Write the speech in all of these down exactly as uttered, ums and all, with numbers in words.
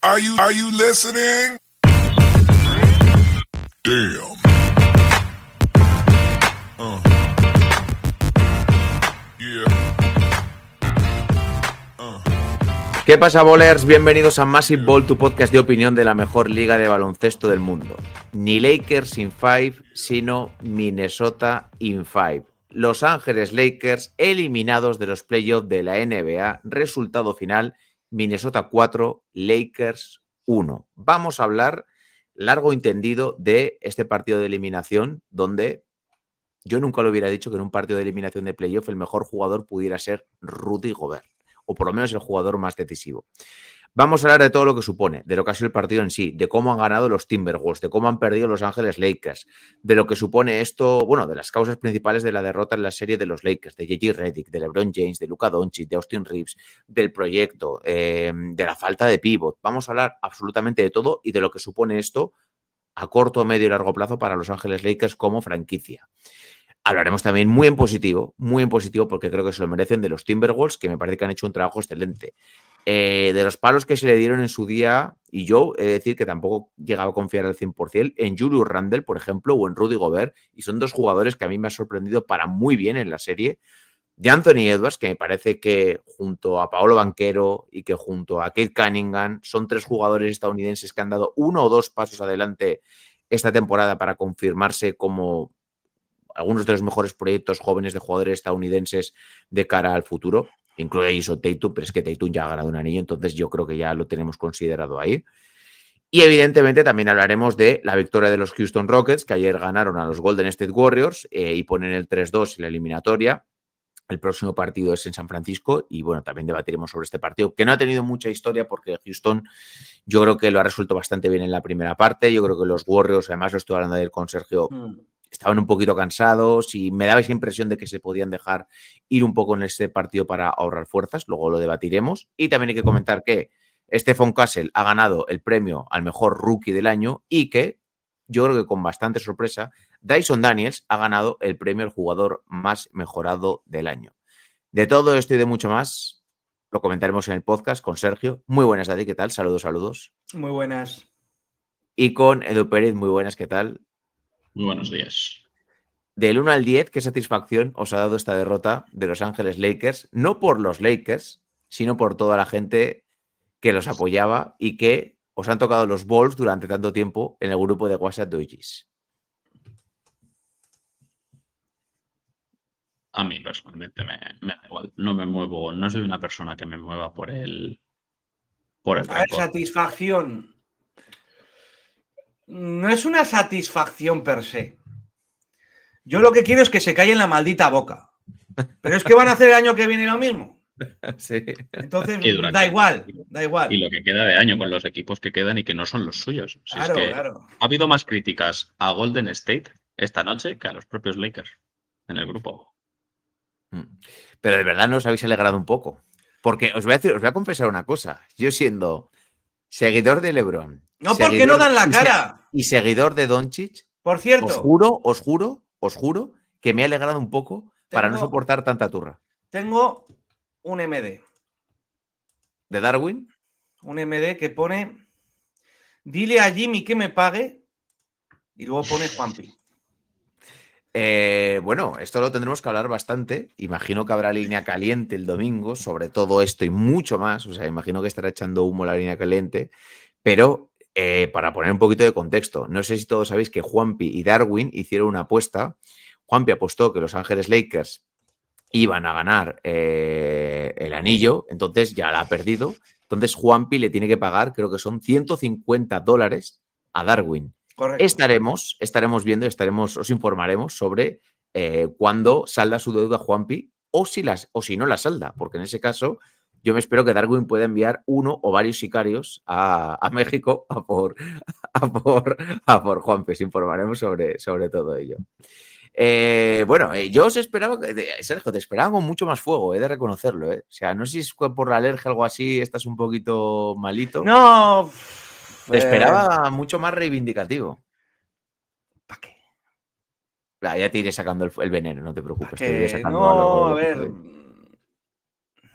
Are you, are you listening? Damn. Uh. Yeah. Uh. ¿Qué pasa, bowlers? Bienvenidos a Massive Ball, tu podcast de opinión de la mejor liga de baloncesto del mundo. Ni Lakers in five, sino Minnesota in five. Los Ángeles Lakers eliminados de los playoffs de la N B A. Resultado final, Minnesota cuatro, Lakers uno. Vamos a hablar largo y tendido de este partido de eliminación, donde yo nunca lo hubiera dicho que en un partido de eliminación de playoff el mejor jugador pudiera ser Rudy Gobert, o por lo menos el jugador más decisivo. Vamos a hablar de todo lo que supone, de lo que ha sido el partido en sí, de cómo han ganado los Timberwolves, de cómo han perdido los Ángeles Lakers, de lo que supone esto, bueno, de las causas principales de la derrota en la serie de los Lakers, de J J Redick, de LeBron James, de Luka Doncic, de Austin Reeves, del proyecto, eh, de la falta de pivot. Vamos a hablar absolutamente de todo y de lo que supone esto a corto, medio y largo plazo para los Ángeles Lakers como franquicia. Hablaremos también muy en positivo, muy en positivo, porque creo que se lo merecen, de los Timberwolves, que me parece que han hecho un trabajo excelente. Eh, de los palos que se le dieron en su día, y yo he de decir que tampoco llegaba a confiar al cien por ciento en Julius Randle, por ejemplo, o en Rudy Gobert, y son dos jugadores que a mí me han sorprendido para muy bien en la serie. De Anthony Edwards, que me parece que junto a Paolo Banchero y que junto a Cade Cunningham son tres jugadores estadounidenses que han dado uno o dos pasos adelante esta temporada para confirmarse como algunos de los mejores proyectos jóvenes de jugadores estadounidenses de cara al futuro. Incluye a Jason Tatum, pero es que Tatum ya ha ganado un anillo, entonces yo creo que ya lo tenemos considerado ahí. Y evidentemente también hablaremos de la victoria de los Houston Rockets, que ayer ganaron a los Golden State Warriors eh, y ponen el tres dos en la eliminatoria. El próximo partido es en San Francisco y bueno, también debatiremos sobre este partido, que no ha tenido mucha historia porque Houston yo creo que lo ha resuelto bastante bien en la primera parte. Yo creo que los Warriors, además lo estuve hablando ayer con Sergio, mm. estaban un poquito cansados y me daba esa impresión de que se podían dejar ir un poco en este partido para ahorrar fuerzas. Luego lo debatiremos. Y también hay que comentar que Stephon Castle ha ganado el premio al mejor rookie del año y que, yo creo que con bastante sorpresa, Dyson Daniels ha ganado el premio al jugador más mejorado del año. De todo esto y de mucho más lo comentaremos en el podcast con Sergio. Muy buenas, Daddy, ¿qué tal? Saludos, saludos. Muy buenas. Y con Edu Pérez, muy buenas, ¿qué tal? Muy buenos días. Del uno al diez, ¿qué satisfacción os ha dado esta derrota de Los Ángeles Lakers? No por los Lakers, sino por toda la gente que los apoyaba y que os han tocado los balls durante tanto tiempo en el grupo de WhatsApp de O Gs. A mí personalmente me, me da igual. No me muevo, no soy una persona que me mueva por el por el A ver, satisfacción. No es una satisfacción per se. Yo lo que quiero es que se calle en la maldita boca. Pero es que van a hacer el año que viene lo mismo. Sí. Entonces, da igual, da igual. Y lo que queda de año con los equipos que quedan y que no son los suyos. Si claro, es que claro. Ha habido más críticas a Golden State esta noche que a los propios Lakers en el grupo. Pero de verdad no os habéis alegrado un poco. Porque os voy a decir, os voy a confesar una cosa. Yo siendo seguidor de LeBron. No, porque no dan la y cara. Y seguidor de Doncic. Por cierto. Os juro, os juro, os juro que me he alegrado un poco tengo, para no soportar tanta turra. Tengo un M D. ¿De Darwin? Un M D que pone: dile a Jimmy que me pague. Y luego pone Juanpi. Eh, bueno, esto lo tendremos que hablar bastante. Imagino que habrá línea caliente el domingo sobre todo esto y mucho más. O sea, imagino que estará echando humo la línea caliente. Pero eh, para poner un poquito de contexto, no sé si todos sabéis que Juanpi y Darwin hicieron una apuesta. Juanpi apostó que Los Ángeles Lakers iban a ganar eh, el anillo, entonces ya la ha perdido. Entonces Juanpi le tiene que pagar, creo que son ciento cincuenta dólares a Darwin. Correcto. Estaremos, estaremos viendo, estaremos, os informaremos sobre eh, cuándo salda su deuda Juanpi o si, las, o si no la salda, porque en ese caso yo me espero que Darwin pueda enviar uno o varios sicarios a, a México a por, a por, a por Juanpi. Os informaremos sobre, sobre todo ello. Eh, bueno, eh, yo os esperaba, Sergio, te esperaba con mucho más fuego, he de reconocerlo. Eh. O sea, no sé si es por la alergia o algo así, estás un poquito malito. No. Te esperaba eh... mucho más reivindicativo. ¿Para qué? Claro, ya te iré sacando el, el veneno, no te preocupes. Te iré sacando no, algo, a ver.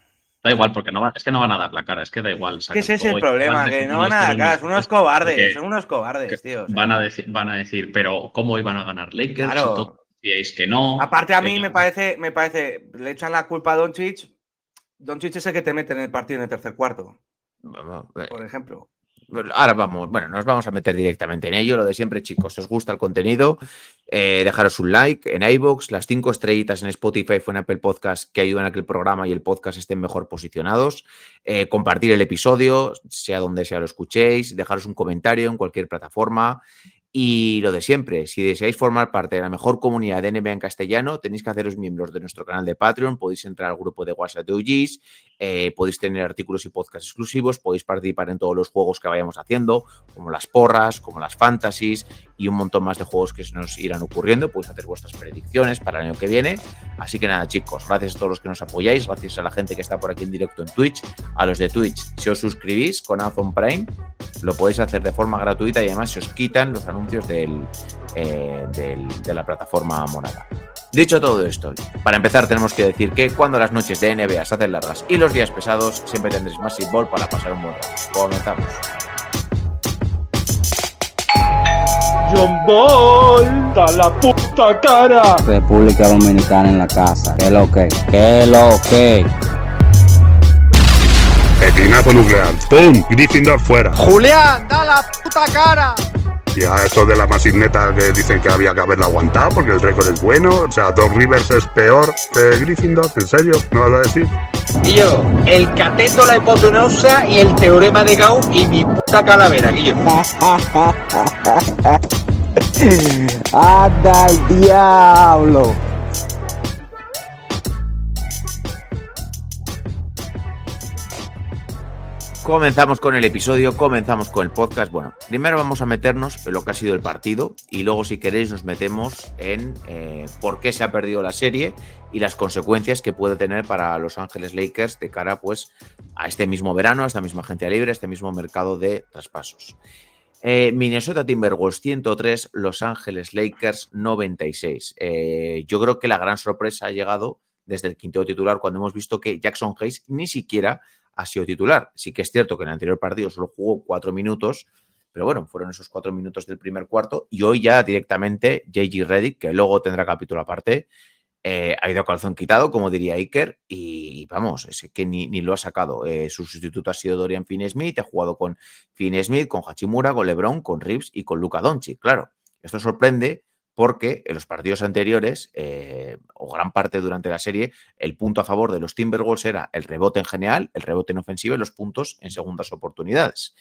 Da igual, porque no va, es que no van a dar la cara, es que da igual. Que ese es el problema, que no van a dar cara, son unos cobardes, son unos cobardes, tío. O sea. Van a, decir, van a decir, pero ¿cómo iban a ganar Lakers? Claro. Si todos decíais que no. Aparte, a mí que me parece, me parece, le echan la culpa a Doncic. Doncic es el que te mete en el partido en el tercer cuarto, por ejemplo. Ahora vamos, bueno, nos vamos a meter directamente en ello. Lo de siempre, chicos, si os gusta el contenido, eh, dejaros un like en iVoox, las cinco estrellitas en Spotify o en Apple Podcast que ayudan a que el programa y el podcast estén mejor posicionados, eh, compartir el episodio, sea donde sea lo escuchéis, dejaros un comentario en cualquier plataforma. Y lo de siempre, si deseáis formar parte de la mejor comunidad de N B A en castellano, tenéis que haceros miembros de nuestro canal de Patreon, podéis entrar al grupo de WhatsApp de O Gs, eh, podéis tener artículos y podcasts exclusivos, podéis participar en todos los juegos que vayamos haciendo, como las porras, como las fantasies y un montón más de juegos que se nos irán ocurriendo. Podéis hacer vuestras predicciones para el año que viene. Así que nada, chicos, gracias a todos los que nos apoyáis, gracias a la gente que está por aquí en directo en Twitch, a los de Twitch. Si os suscribís con Amazon Prime, lo podéis hacer de forma gratuita y además se os quitan los anuncios del, eh, del, de la plataforma morada. Dicho todo esto, para empezar tenemos que decir que cuando las noches de N B A se hacen largas y los días pesados, siempre tendréis Massive Ball para pasar un buen rato. Comenzamos. John Ball, da la puta cara. República Dominicana en la casa. ¿Qué lo que? ¿Qué lo que? Declinazo nuclear. ¡Pum! Gryffindor fuera. Julián, da la puta cara. Y a eso de la masigneta que dicen que había que haberla aguantado porque el récord es bueno. O sea, Doc Rivers es peor que Gryffindor. ¿En serio? ¿No vas a decir? Guillo, el cateto, la hipotenusa y el teorema de Gauss y mi puta calavera, Guillo. ¡Anda el diablo! Comenzamos con el episodio, comenzamos con el podcast. Bueno, primero vamos a meternos en lo que ha sido el partido y luego, si queréis, nos metemos en eh, por qué se ha perdido la serie y las consecuencias que puede tener para Los Ángeles Lakers de cara pues, a este mismo verano, a esta misma agencia libre, a este mismo mercado de traspasos. Eh, Minnesota Timberwolves ciento tres, Los Ángeles Lakers noventa y seis. Eh, yo creo que la gran sorpresa ha llegado desde el quinteto titular cuando hemos visto que Jackson Hayes ni siquiera ha sido titular. Sí que es cierto que en el anterior partido solo jugó cuatro minutos, pero bueno, fueron esos cuatro minutos del primer cuarto y hoy ya directamente J J Redick, que luego tendrá capítulo aparte, eh, ha ido a calzón quitado, como diría Iker, y vamos, es que ni, ni lo ha sacado. Eh, su sustituto ha sido Dorian Finney-Smith, ha jugado con Finney-Smith, con Hachimura, con LeBron, con Reeves y con Luka Doncic. Claro, esto sorprende porque en los partidos anteriores, eh, o gran parte durante la serie, el punto a favor de los Timberwolves era el rebote en general, el rebote en ofensiva y los puntos en segundas oportunidades.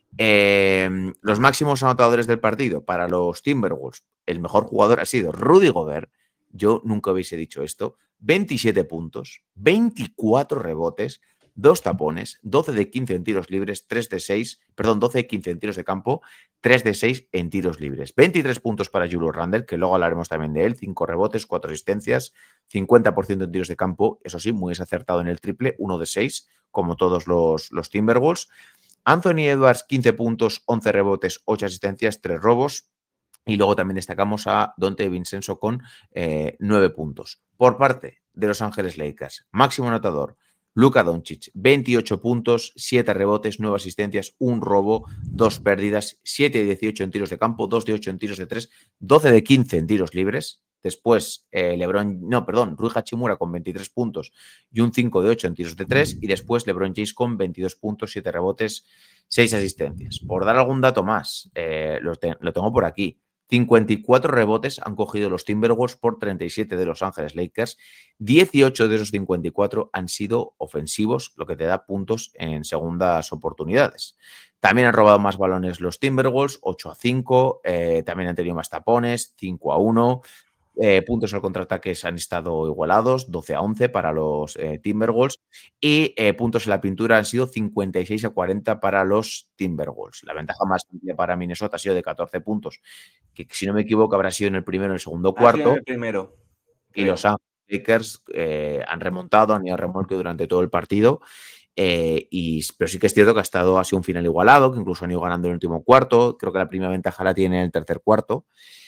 Eh, los máximos anotadores del partido para los Timberwolves, el mejor jugador ha sido Rudy Gobert. Yo nunca hubiese dicho esto. veintisiete puntos, veinticuatro rebotes, dos tapones, doce de quince en tiros libres, tres de seis, perdón, doce de quince en tiros de campo, tres de seis en tiros libres. veintitrés puntos para Julius Randle, que luego hablaremos también de él, cinco rebotes, cuatro asistencias, cincuenta por ciento en tiros de campo, eso sí, muy desacertado en el triple, uno de seis, como todos los, los Timberwolves. Anthony Edwards, quince puntos, once rebotes, ocho asistencias, tres robos. Y luego también destacamos a Donte Vincenzo con eh, nueve puntos. Por parte de Los Ángeles Lakers, máximo anotador, Luka Doncic, veintiocho puntos, siete rebotes, nueve asistencias, un robo, dos pérdidas, siete de dieciocho en tiros de campo, dos de ocho en tiros de tres, doce de quince en tiros libres. Después, eh, LeBron, no, perdón, Rui Hachimura con veintitrés puntos y un cinco de ocho en tiros de tres. Y después LeBron James con veintidós puntos, siete rebotes, seis asistencias. Por dar algún dato más, eh, lo, te, lo tengo por aquí. cincuenta y cuatro rebotes han cogido los Timberwolves por treinta y siete de Los Ángeles Lakers. dieciocho de esos cincuenta y cuatro han sido ofensivos, lo que te da puntos en segundas oportunidades. También han robado más balones los Timberwolves, ocho a cinco. Eh, también han tenido más tapones, cinco a uno. Eh, puntos al contraataque han estado igualados, doce a once para los eh, Timberwolves. Y eh, puntos en la pintura han sido cincuenta y seis a cuarenta para los Timberwolves. La ventaja más amplia para Minnesota ha sido de catorce puntos, que si no me equivoco habrá sido en el primero o en el segundo cuarto. En el primero. Y creo. Los Ángeles Lakers eh, han remontado, han ido a remolque durante todo el partido. Eh, y, pero sí que es cierto que ha estado ha sido un final igualado, que incluso han ido ganando en el último cuarto. Creo que la primera ventaja la tiene en el tercer cuarto.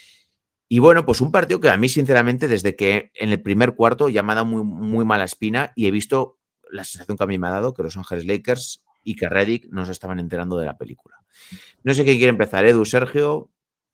Y bueno, pues un partido que a mí, sinceramente, desde que en el primer cuarto ya me ha dado muy, muy mala espina y he visto la sensación que a mí me ha dado que Los Ángeles Lakers y que Redick no se estaban enterando de la película. No sé quién quiere empezar, Edu, Sergio.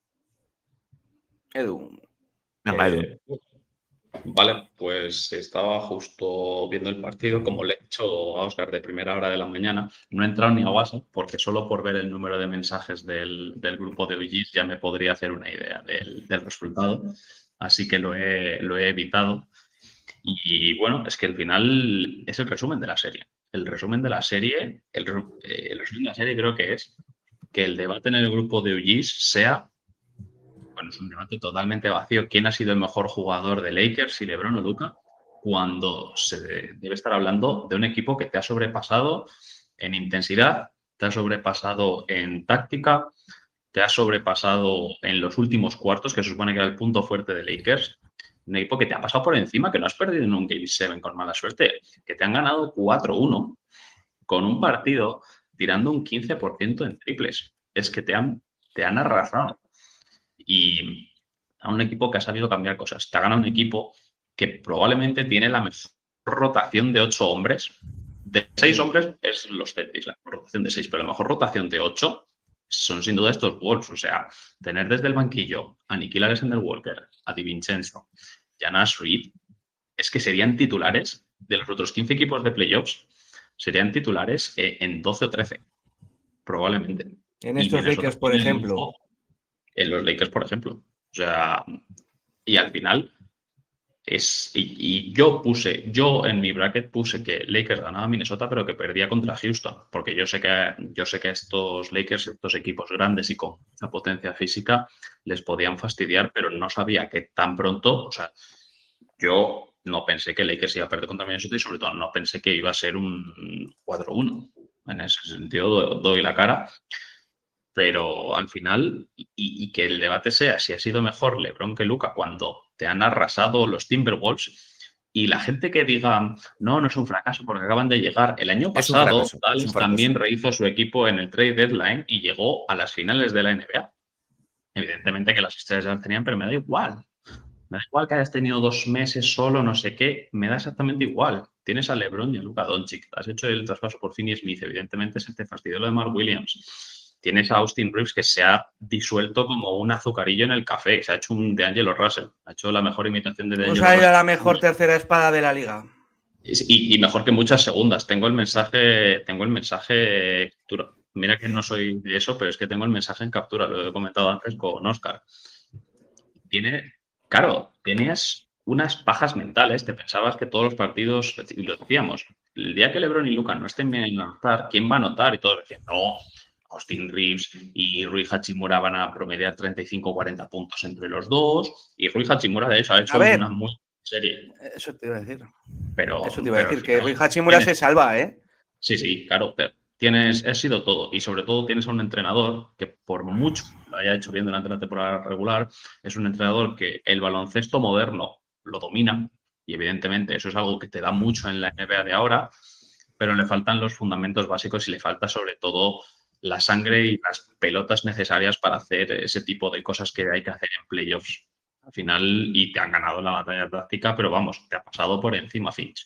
Edu. Venga, Edu. Eh, Vale, pues estaba justo viendo el partido, como le he dicho a Óscar de primera hora de la mañana. No he entrado ni a WhatsApp porque solo por ver el número de mensajes del, del grupo de O Gs ya me podría hacer una idea del, del resultado. Así que lo he, lo he evitado. Y bueno, es que al final es el resumen de la serie. El resumen de la serie, el, eh, el resumen de la serie creo que es que el debate en el grupo de O Gs sea... Bueno, es un debate totalmente vacío. ¿Quién ha sido el mejor jugador de Lakers, si LeBron o Luka? Cuando se debe estar hablando de un equipo que te ha sobrepasado en intensidad, te ha sobrepasado en táctica, te ha sobrepasado en los últimos cuartos, que se supone que era el punto fuerte de Lakers. Un equipo que te ha pasado por encima, que no has perdido en un Game siete con mala suerte, que te han ganado cuatro uno con un partido tirando un quince por ciento en triples. Es que te han, te han arrasado. Y a un equipo que ha sabido cambiar cosas. Te ha ganado un equipo que probablemente tiene la mejor rotación de ocho hombres. De seis hombres es los Celtics, la rotación de seis, pero la mejor rotación de ocho son sin duda estos Wolves. O sea, tener desde el banquillo a Nickeil Alexander Walker, a DiVincenzo y a Nash Reed, es que serían titulares de los otros quince equipos de playoffs, serían titulares en doce o trece, probablemente. En estos Lakers, por ejemplo. En los Lakers, por ejemplo. O sea, y al final es... Y, y yo puse, yo en mi bracket puse que Lakers ganaba a Minnesota, pero que perdía contra Houston. Porque yo sé que, yo sé que estos Lakers, estos equipos grandes y con esa potencia física, les podían fastidiar, pero no sabía que tan pronto... O sea, yo no pensé que Lakers iba a perder contra Minnesota y sobre todo no pensé que iba a ser un cuatro uno. En ese sentido doy la cara. Pero al final, y, y que el debate sea si ha sido mejor LeBron que Luka cuando te han arrasado los Timberwolves, y la gente que diga, no, no es un fracaso porque acaban de llegar. El año pasado, Dallas también rehizo su equipo en el trade deadline y llegó a las finales de la N B A. Evidentemente que las estrellas ya las tenían, pero me da igual. Me da igual que hayas tenido dos meses solo, no sé qué, me da exactamente igual. Tienes a LeBron y a Luka Doncic. Has hecho el traspaso por Finney Smith. Evidentemente se te fastidió lo de Mark Williams. Tienes a Austin Reeves que se ha disuelto como un azucarillo en el café. Se ha hecho un D'Angelo Russell. Ha hecho la mejor imitación de D'Angelo Russell. Russell. La mejor tercera espada de la liga. Y, y mejor que muchas segundas. Tengo el mensaje, tengo el mensaje captura. Mira que no soy de eso, pero es que tengo el mensaje en captura. Lo he comentado antes con Óscar. Tiene, claro, tenías unas pajas mentales. Te pensabas que todos los partidos, y lo decíamos, el día que LeBron y Luka no estén bien en anotar, ¿quién va a anotar? Y todos decían, no. Austin Reeves y Rui Hachimura van a promediar treinta y cinco a cuarenta puntos entre los dos. Y Rui Hachimura, de hecho, ha hecho una muy serie. Eso te iba a decir. Pero, eso te iba a decir, que final, Rui Hachimura tienes, se salva, ¿eh? Sí, sí, claro. Pero tienes, ha sido todo. Y sobre todo tienes a un entrenador que, por mucho que lo haya hecho bien durante la temporada regular, es un entrenador que el baloncesto moderno lo domina. Y evidentemente eso es algo que te da mucho en la N B A de ahora. Pero le faltan los fundamentos básicos y le falta sobre todo la sangre y las pelotas necesarias para hacer ese tipo de cosas que hay que hacer en playoffs. Al final, y te han ganado la batalla táctica, pero vamos, te ha pasado por encima, Finch.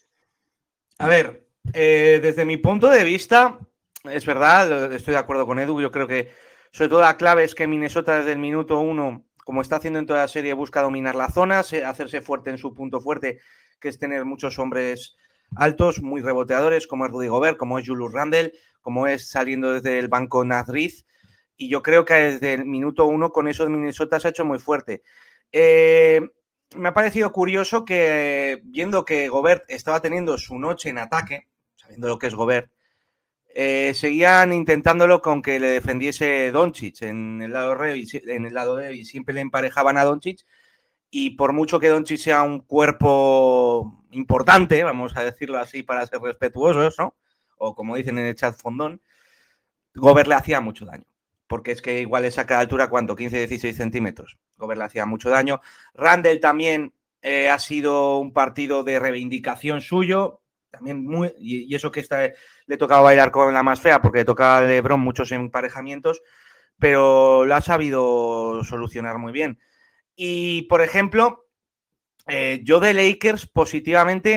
A ver, eh, desde mi punto de vista, es verdad, estoy de acuerdo con Edu, yo creo que sobre todo la clave es que Minnesota desde el minuto uno, como está haciendo en toda la serie, busca dominar la zona, hacerse fuerte en su punto fuerte, que es tener muchos hombres altos, muy reboteadores, como es Rudy Gobert, como es Julius Randle, como es saliendo desde el banco Naz Reed, y yo creo que desde el minuto uno con eso de Minnesota se ha hecho muy fuerte. Eh, me ha parecido curioso que, viendo que Gobert estaba teniendo su noche en ataque, sabiendo lo que es Gobert, eh, seguían intentándolo con que le defendiese Doncic en el lado re, en el lado de, y siempre le emparejaban a Doncic, y por mucho que Doncic sea un cuerpo importante, vamos a decirlo así para ser respetuosos, ¿no? O como dicen en el chat fondón, Gobert le hacía mucho daño, porque es que igual le saca de altura, ¿cuánto? quince, dieciséis centímetros. Gobert le hacía mucho daño. Randle también eh, ha sido un partido de reivindicación suyo, también muy, y, y eso que está, le tocaba bailar con la más fea, porque le tocaba a LeBron muchos emparejamientos, pero lo ha sabido solucionar muy bien. Y, por ejemplo, eh, yo de Lakers positivamente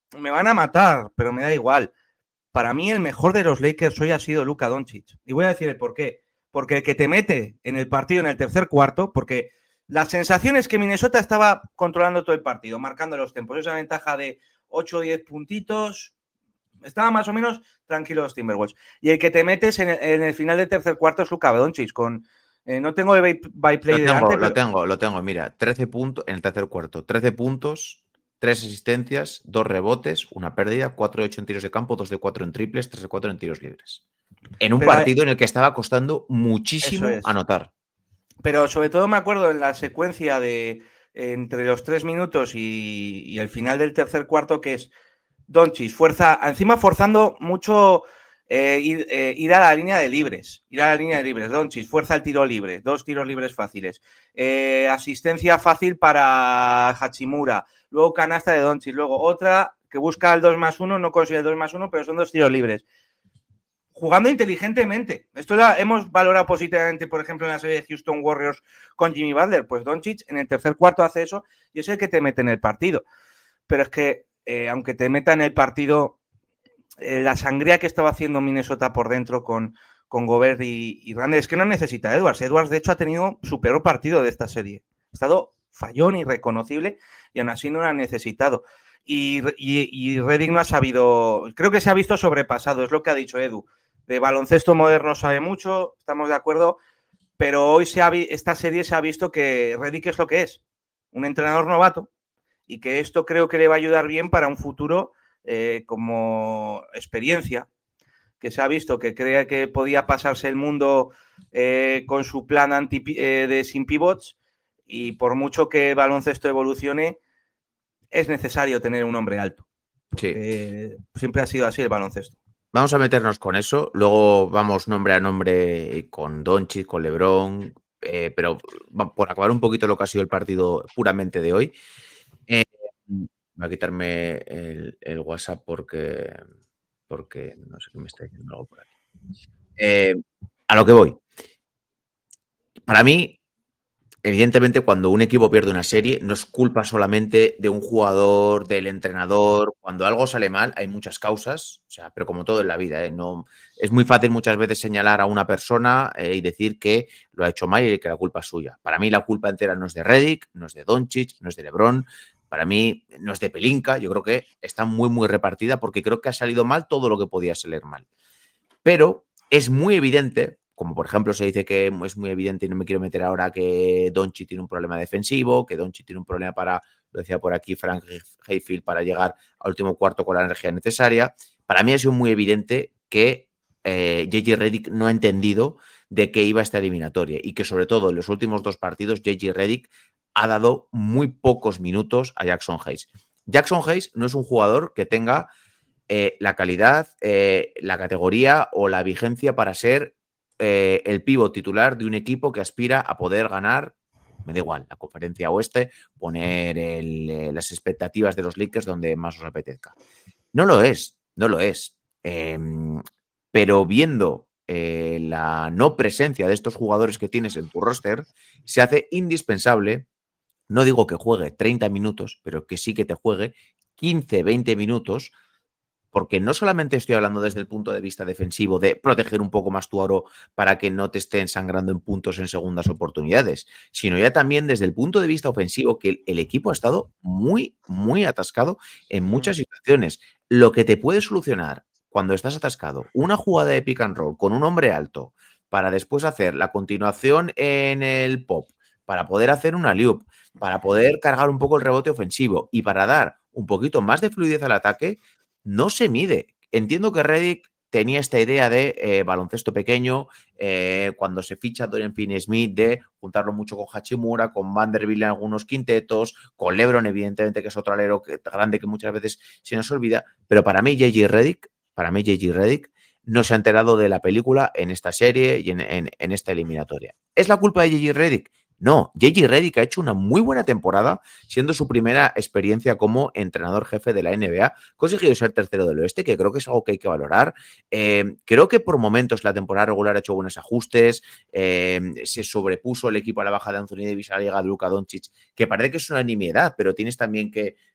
me van a matar, pero me da igual. Para mí el mejor de los Lakers hoy ha sido Luka Doncic. Y voy a decir el por qué. Porque el que te mete en el partido en el tercer cuarto, porque la sensación es que Minnesota estaba controlando todo el partido, marcando los tiempos. Esa ventaja de ocho o diez puntitos, estaba más o menos tranquilo los Timberwolves. Y el que te metes en el, en el final del tercer cuarto es Luka Doncic. Con, eh, no tengo el by, by play Lo tengo, delante, lo pero... tengo, lo tengo. Mira, trece puntos en el tercer cuarto. trece puntos, tres asistencias, dos rebotes, una pérdida, cuatro de ocho en tiros de campo, dos de cuatro en triples, tres de cuatro en tiros libres. En un Pero, partido en el que estaba costando eso muchísimo es. anotar. Pero sobre todo me acuerdo en la secuencia de entre los tres minutos y, y el final del tercer cuarto, que es Doncic, fuerza, encima forzando mucho eh, ir, eh, ir a la línea de libres. Ir a la línea de libres. Doncic, fuerza el tiro libre, dos tiros libres fáciles. Eh, asistencia fácil para Hachimura. Luego canasta de Doncic. Luego otra que busca el dos más uno, no consigue el dos más uno, pero son dos tiros libres. Jugando inteligentemente. Esto lo hemos valorado positivamente, por ejemplo, en la serie de Houston Warriors con Jimmy Butler. Pues Doncic en el tercer cuarto hace eso y es el que te mete en el partido. Pero es que, eh, aunque te meta en el partido, eh, la sangría que estaba haciendo Minnesota por dentro con, con Gobert y, y Randle, es que no necesita a Edwards. Edwards, de hecho, ha tenido su peor partido de esta serie. Ha estado fallón, irreconocible, y aún así no lo ha necesitado. Y, y, y Redick no ha sabido, creo que se ha visto sobrepasado, es lo que ha dicho Edu. De baloncesto moderno sabe mucho, estamos de acuerdo, pero hoy se ha vi- esta serie se ha visto que Redick es lo que es, un entrenador novato, y que esto creo que le va a ayudar bien para un futuro eh, como experiencia, que se ha visto que creía que podía pasarse el mundo eh, con su plan anti, eh, de sin pivots, y por mucho que el baloncesto evolucione, es necesario tener un hombre alto. Porque sí. Siempre ha sido así el baloncesto. Vamos a meternos con eso. Luego vamos nombre a nombre con Doncic, con LeBron, eh, pero por acabar un poquito lo que ha sido el partido puramente de hoy. Eh, voy a quitarme el, el WhatsApp porque, porque no sé qué me está diciendo algo por aquí. Eh, a lo que voy. Para mí, evidentemente, cuando un equipo pierde una serie, no es culpa solamente de un jugador, del entrenador. Cuando algo sale mal, hay muchas causas, o sea, pero como todo en la vida, ¿eh? No, es muy fácil muchas veces señalar a una persona eh, y decir que lo ha hecho mal y que la culpa es suya. Para mí la culpa entera no es de Redick, no es de Doncic, no es de LeBron, para mí no es de Pelinka. Yo creo que está muy, muy repartida porque creo que ha salido mal todo lo que podía salir mal. Pero es muy evidente, como por ejemplo se dice que es muy evidente y no me quiero meter ahora, que Doncic tiene un problema defensivo, que Doncic tiene un problema para, lo decía por aquí Frank Hayfield, para llegar al último cuarto con la energía necesaria. Para mí ha sido muy evidente que eh, J J Redick no ha entendido de qué iba esta eliminatoria y que sobre todo en los últimos dos partidos J J Redick ha dado muy pocos minutos a Jackson Hayes. Jackson Hayes no es un jugador que tenga Eh, la calidad, eh, la categoría o la vigencia para ser eh, el pívot titular de un equipo que aspira a poder ganar, me da igual, la conferencia oeste, poner el, eh, las expectativas de los Lakers donde más os apetezca. No lo es, no lo es. Eh, pero viendo eh, la no presencia de estos jugadores que tienes en tu roster, se hace indispensable, no digo que juegue treinta minutos, pero que sí que te juegue quince, veinte minutos, porque no solamente estoy hablando desde el punto de vista defensivo de proteger un poco más tu aro para que no te estén sangrando en puntos en segundas oportunidades, sino ya también desde el punto de vista ofensivo, que el, el equipo ha estado muy, muy atascado en muchas situaciones. Lo que te puede solucionar cuando estás atascado, una jugada de pick and roll con un hombre alto para después hacer la continuación en el pop, para poder hacer una alley-oop, para poder cargar un poco el rebote ofensivo y para dar un poquito más de fluidez al ataque, no se mide. Entiendo que Redick tenía esta idea de eh, baloncesto pequeño, eh, cuando se ficha Dorian Finney-Smith, de juntarlo mucho con Hachimura, con Vanderbilt en algunos quintetos, con LeBron, evidentemente, que es otro alero que, grande que muchas veces se nos olvida, pero para mí J J Redick, para mí J J Redick no se ha enterado de la película en esta serie y en, en, en esta eliminatoria. ¿Es la culpa de J J Redick? No, J J Redick ha hecho una muy buena temporada, siendo su primera experiencia como entrenador jefe de la N B A. Ha conseguido ser tercero del oeste, que creo que es algo que hay que valorar. Eh, creo que por momentos la temporada regular ha hecho buenos ajustes, eh, se sobrepuso el equipo a la baja de Anthony Davis, a la llegada de Luka Doncic, que parece que es una nimiedad, pero tienes también que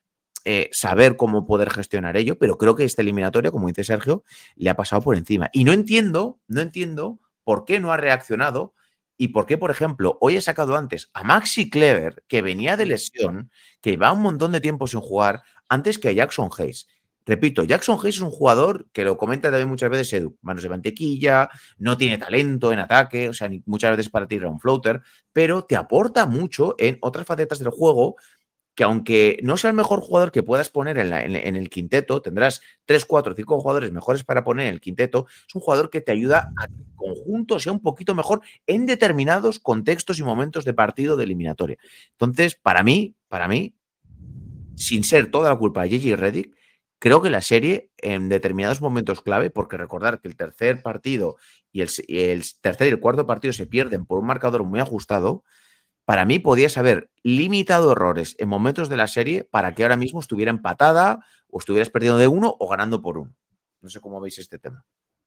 eh, saber cómo poder gestionar ello, pero creo que esta eliminatoria, como dice Sergio, le ha pasado por encima. Y no entiendo, no entiendo por qué no ha reaccionado y por qué, por ejemplo, hoy he sacado antes a Maxi Kleber, que venía de lesión, que va un montón de tiempo sin jugar, antes que a Jackson Hayes. Repito, Jackson Hayes es un jugador que lo comenta también muchas veces Edu, manos de mantequilla, no tiene talento en ataque, o sea, ni muchas veces para tirar un floater, pero te aporta mucho en otras facetas del juego que aunque no sea el mejor jugador que puedas poner en, la, en, en el quinteto, tendrás tres, cuatro, cinco jugadores mejores para poner en el quinteto, es un jugador que te ayuda a que el conjunto sea un poquito mejor en determinados contextos y momentos de partido de eliminatoria. Entonces, para mí, para mí, sin ser toda la culpa de J J Redick, creo que la serie en determinados momentos clave, porque recordar que el tercer partido y el, el tercer y el cuarto partido se pierden por un marcador muy ajustado, para mí podías haber limitado errores en momentos de la serie para que ahora mismo estuviera empatada o estuvieras perdiendo de uno o ganando por uno. No sé cómo veis este tema.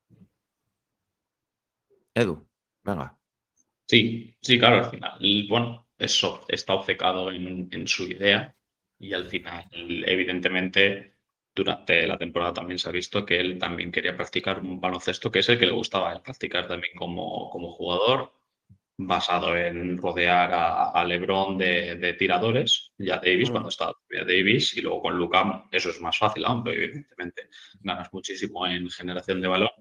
Edu, venga. Sí, sí, claro, al final, bueno, eso está obcecado en, en su idea y al final, evidentemente, durante la temporada también se ha visto que él también quería practicar un baloncesto que es el que le gustaba a él practicar también como, como jugador, basado en rodear a, a LeBron de, de tiradores y a Davis Mm. cuando estaba todavía Davis, y luego con Luka eso es más fácil aún, pero evidentemente ganas muchísimo en generación de balón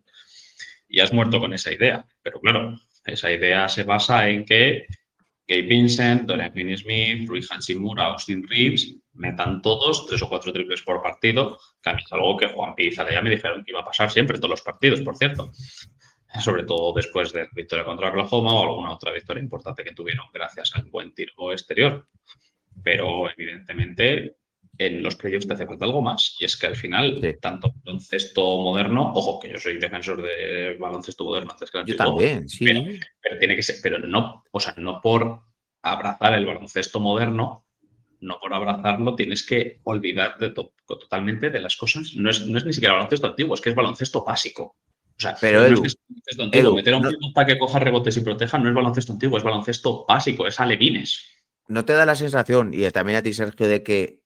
y has muerto con esa idea. Pero claro, esa idea se basa en que Gabe Vincent, Dorian Finney-Smith, Rui Hachimura, Austin Reeves metan todos tres o cuatro triples por partido, que a mí es algo que Juan P. y Zalea me dijeron que iba a pasar siempre en todos los partidos, por cierto. Sobre todo después de la victoria contra Oklahoma o alguna otra victoria importante que tuvieron gracias al buen tiro exterior. Pero evidentemente en los playoffs te hace falta algo más. Y es que al final, Sí. tanto baloncesto moderno, ojo, que yo soy defensor de baloncesto moderno antes que el Yo antiguo, también, sí. pero, pero tiene que ser, pero no, o sea, no por abrazar el baloncesto moderno, no por abrazarlo tienes que olvidar de to totalmente de las cosas. No es, no es ni siquiera baloncesto antiguo, es que es baloncesto básico. O sea, Pero no Edu, es baloncesto antiguo. Edu, Meter a un no, tipo para que coja rebotes y proteja no es baloncesto antiguo, es baloncesto básico, es alevines. ¿no te da la sensación, y también a ti, Sergio, de que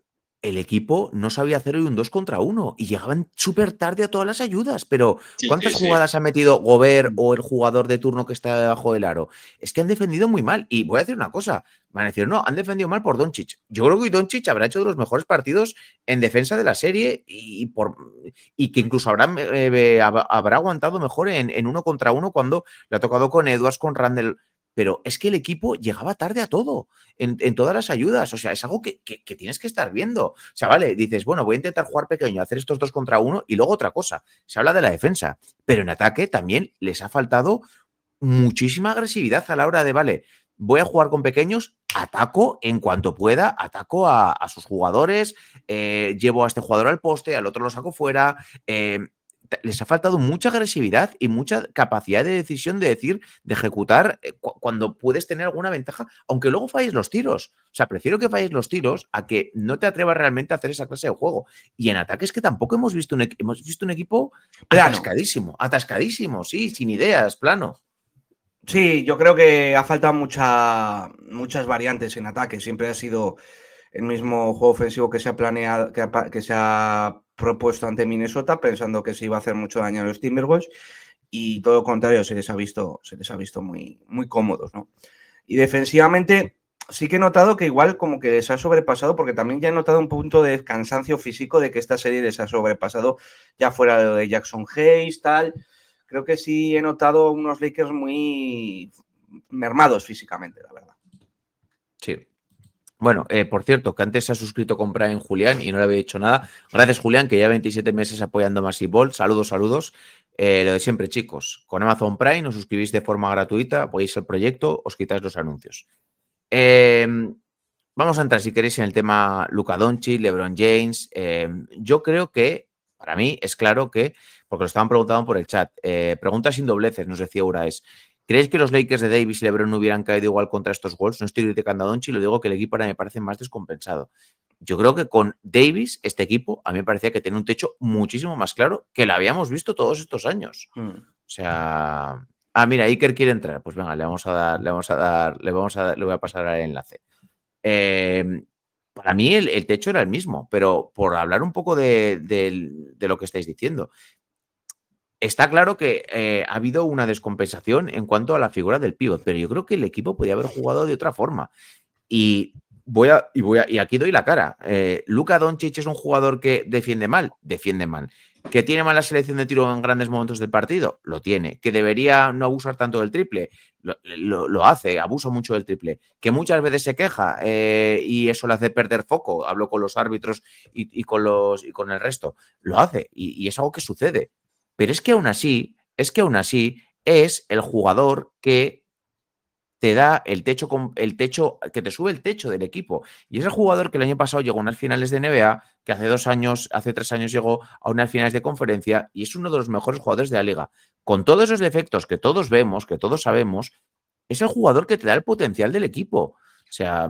el equipo no sabía hacer hoy un dos contra uno y llegaban súper tarde a todas las ayudas? Pero Sí, ¿cuántas sí, sí. jugadas ha metido Gobert o el jugador de turno que está debajo del aro? Es que han defendido muy mal. Y voy a decir una cosa, van a decir, no, han defendido mal por Doncic. Yo creo que Doncic habrá hecho de los mejores partidos en defensa de la serie y, por, y que incluso habrá, eh, habrá aguantado mejor en, en uno contra uno cuando le ha tocado con Edwards, con Randall. Pero es que el equipo llegaba tarde a todo, en, en todas las ayudas. O sea, es algo que, que, que tienes que estar viendo. O sea, vale, dices, bueno, voy a intentar jugar pequeño, hacer estos dos contra uno y luego otra cosa. Se habla de la defensa, pero en ataque también les ha faltado muchísima agresividad a la hora de, vale, voy a jugar con pequeños, ataco en cuanto pueda, ataco a, a sus jugadores, eh, llevo a este jugador al poste, al otro lo saco fuera. Eh, les ha faltado mucha agresividad y mucha capacidad de decisión de decir, de ejecutar eh, cu cuando puedes tener alguna ventaja, aunque luego falles los tiros. O sea, prefiero que falles los tiros a que no te atrevas realmente a hacer esa clase de juego. Y en ataques que tampoco hemos visto un, hemos visto un equipo Plano. atascadísimo, atascadísimo, sí, sin ideas, plano. Sí, yo creo que ha faltado mucha, muchas variantes en ataque. Siempre ha sido el mismo juego ofensivo que se ha planeado, que, ha, que se ha propuesto ante Minnesota, pensando que se iba a hacer mucho daño a los Timberwolves, y todo lo contrario, se les ha visto, se les ha visto muy, muy cómodos, ¿no? Y defensivamente sí que he notado que igual como que les ha sobrepasado, porque también ya he notado un punto de cansancio físico de que esta serie les ha sobrepasado, ya fuera lo de Jackson Hayes, tal. Creo que sí he notado unos Lakers muy mermados físicamente, la verdad. Sí. Bueno, eh, por cierto, que antes se ha suscrito con Prime Julián y no le había dicho nada. Gracias, Julián, que ya veintisiete meses apoyando Massive Ball. Saludos, saludos. Eh, lo de siempre, chicos. Con Amazon Prime os suscribís de forma gratuita, apoyáis el proyecto, os quitáis los anuncios. Eh, vamos a entrar, si queréis, en el tema Luka Doncic, LeBron James. Eh, yo creo que, para mí, es claro que, porque lo estaban preguntando por el chat, eh, preguntas sin dobleces, nos decía Uraes. ¿Creéis que los Lakers de Davis y LeBron no hubieran caído igual contra estos Wolves? No estoy criticando a Doncic, lo digo que el equipo ahora me parece más descompensado. Yo creo que con Davis, este equipo, a mí me parecía que tiene un techo muchísimo más claro que lo habíamos visto todos estos años. Mm. O sea... Ah, mira, Iker quiere entrar. Pues venga, le vamos a dar, le vamos a dar, le vamos a dar, le voy a pasar el enlace. Eh, para mí el, el techo era el mismo, pero por hablar un poco de, de, de lo que estáis diciendo, está claro que eh, ha habido una descompensación en cuanto a la figura del pívot, pero yo creo que el equipo podía haber jugado de otra forma. Y voy a, y, voy a, y aquí doy la cara. Eh, Luka Doncic es un jugador que defiende mal, defiende mal. ¿Que tiene mala selección de tiro en grandes momentos del partido? Lo tiene. ¿Que debería no abusar tanto del triple? Lo, lo, lo hace, abusa mucho del triple. ¿Que muchas veces se queja eh, y eso le hace perder foco? Hablo con los árbitros y, y, con, los, y con el resto. Lo hace y, y es algo que sucede. Pero es que aún así, es que aún así es el jugador que te da el techo, el techo, que te sube el techo del equipo. Y es el jugador que el año pasado llegó a unas finales de N B A, que hace dos años, hace tres años llegó a unas finales de conferencia y es uno de los mejores jugadores de la liga. Con todos esos defectos que todos vemos, que todos sabemos, es el jugador que te da el potencial del equipo. O sea,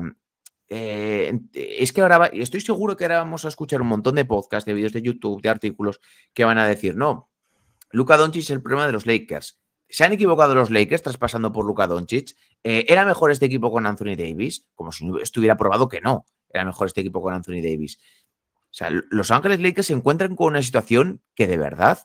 eh, es que ahora, va, estoy seguro que ahora vamos a escuchar un montón de podcasts, de vídeos de YouTube, de artículos que van a decir, no, Luka Doncic es el problema de los Lakers. Se han equivocado los Lakers traspasando por Luka Doncic. Eh, ¿Era mejor este equipo con Anthony Davis? Como si estuviera probado que no. Era mejor este equipo con Anthony Davis. O sea, Los Ángeles Lakers se encuentran con una situación que de verdad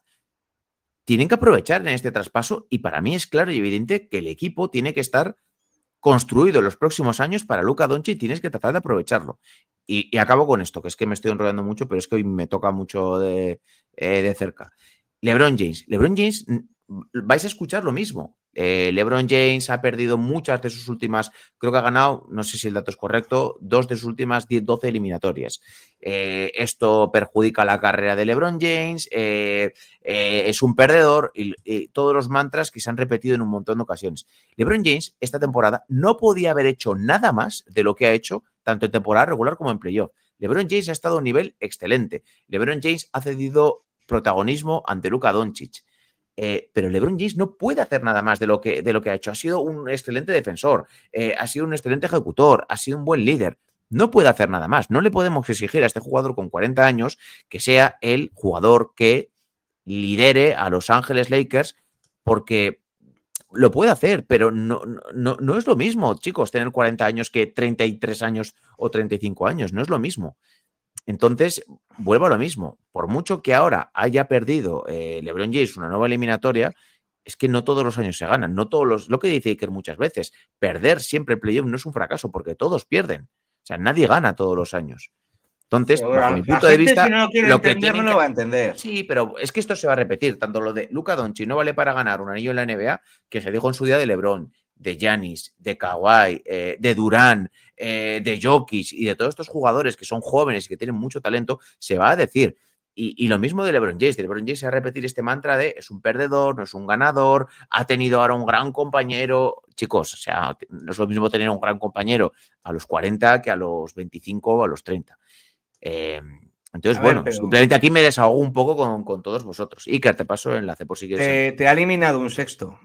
tienen que aprovechar en este traspaso y para mí es claro y evidente que el equipo tiene que estar construido en los próximos años para Luka Doncic y tienes que tratar de aprovecharlo. Y, y acabo con esto, que es que me estoy enrollando mucho, pero es que hoy me toca mucho de, eh, de cerca. LeBron James. LeBron James, vais a escuchar lo mismo. Eh, LeBron James ha perdido muchas de sus últimas, creo que ha ganado, no sé si el dato es correcto, dos de sus últimas diez, doce eliminatorias. Eh, esto perjudica la carrera de LeBron James, eh, eh, es un perdedor y, y todos los mantras que se han repetido en un montón de ocasiones. LeBron James esta temporada no podía haber hecho nada más de lo que ha hecho tanto en temporada regular como en playoff. LeBron James ha estado a un nivel excelente. LeBron James ha cedido protagonismo ante Luka Doncic. Eh, pero LeBron James no puede hacer nada más de lo que, de lo que ha hecho. Ha sido un excelente defensor, eh, ha sido un excelente ejecutor, ha sido un buen líder. No puede hacer nada más. No le podemos exigir a este jugador con cuarenta años que sea el jugador que lidere a Los Ángeles Lakers porque lo puede hacer, pero no, no, no es lo mismo, chicos, tener cuarenta años que treinta y tres años o treinta y cinco años. No es lo mismo. Entonces, vuelvo a lo mismo. Por mucho que ahora haya perdido eh, LeBron James una nueva eliminatoria, es que no todos los años se ganan. No todos los, lo que dice Iker muchas veces, perder siempre playoff no es un fracaso porque todos pierden. O sea, nadie gana todos los años. Entonces, pero bajo la, mi punto de vista, si no lo, quiere lo que entender, tienen no que... lo va a entender. Sí, pero es que esto se va a repetir. Tanto lo de Luka Doncic no vale para ganar un anillo en la N B A, que se dijo en su día de LeBron, de Giannis, de Kawhi, eh, de Durant, eh, de Jokic y de todos estos jugadores que son jóvenes y que tienen mucho talento, se va a decir. Y, y lo mismo de LeBron James. De LeBron James se va a repetir este mantra de es un perdedor, no es un ganador, ha tenido ahora un gran compañero. Chicos, o sea, no es lo mismo tener un gran compañero a los cuarenta que a los veinticinco o a los treinta. Eh, entonces, a bueno, ver, pero... simplemente aquí me desahogo un poco con, con todos vosotros. Iker, te paso el enlace por si quieres. Te, te ha eliminado un sexto.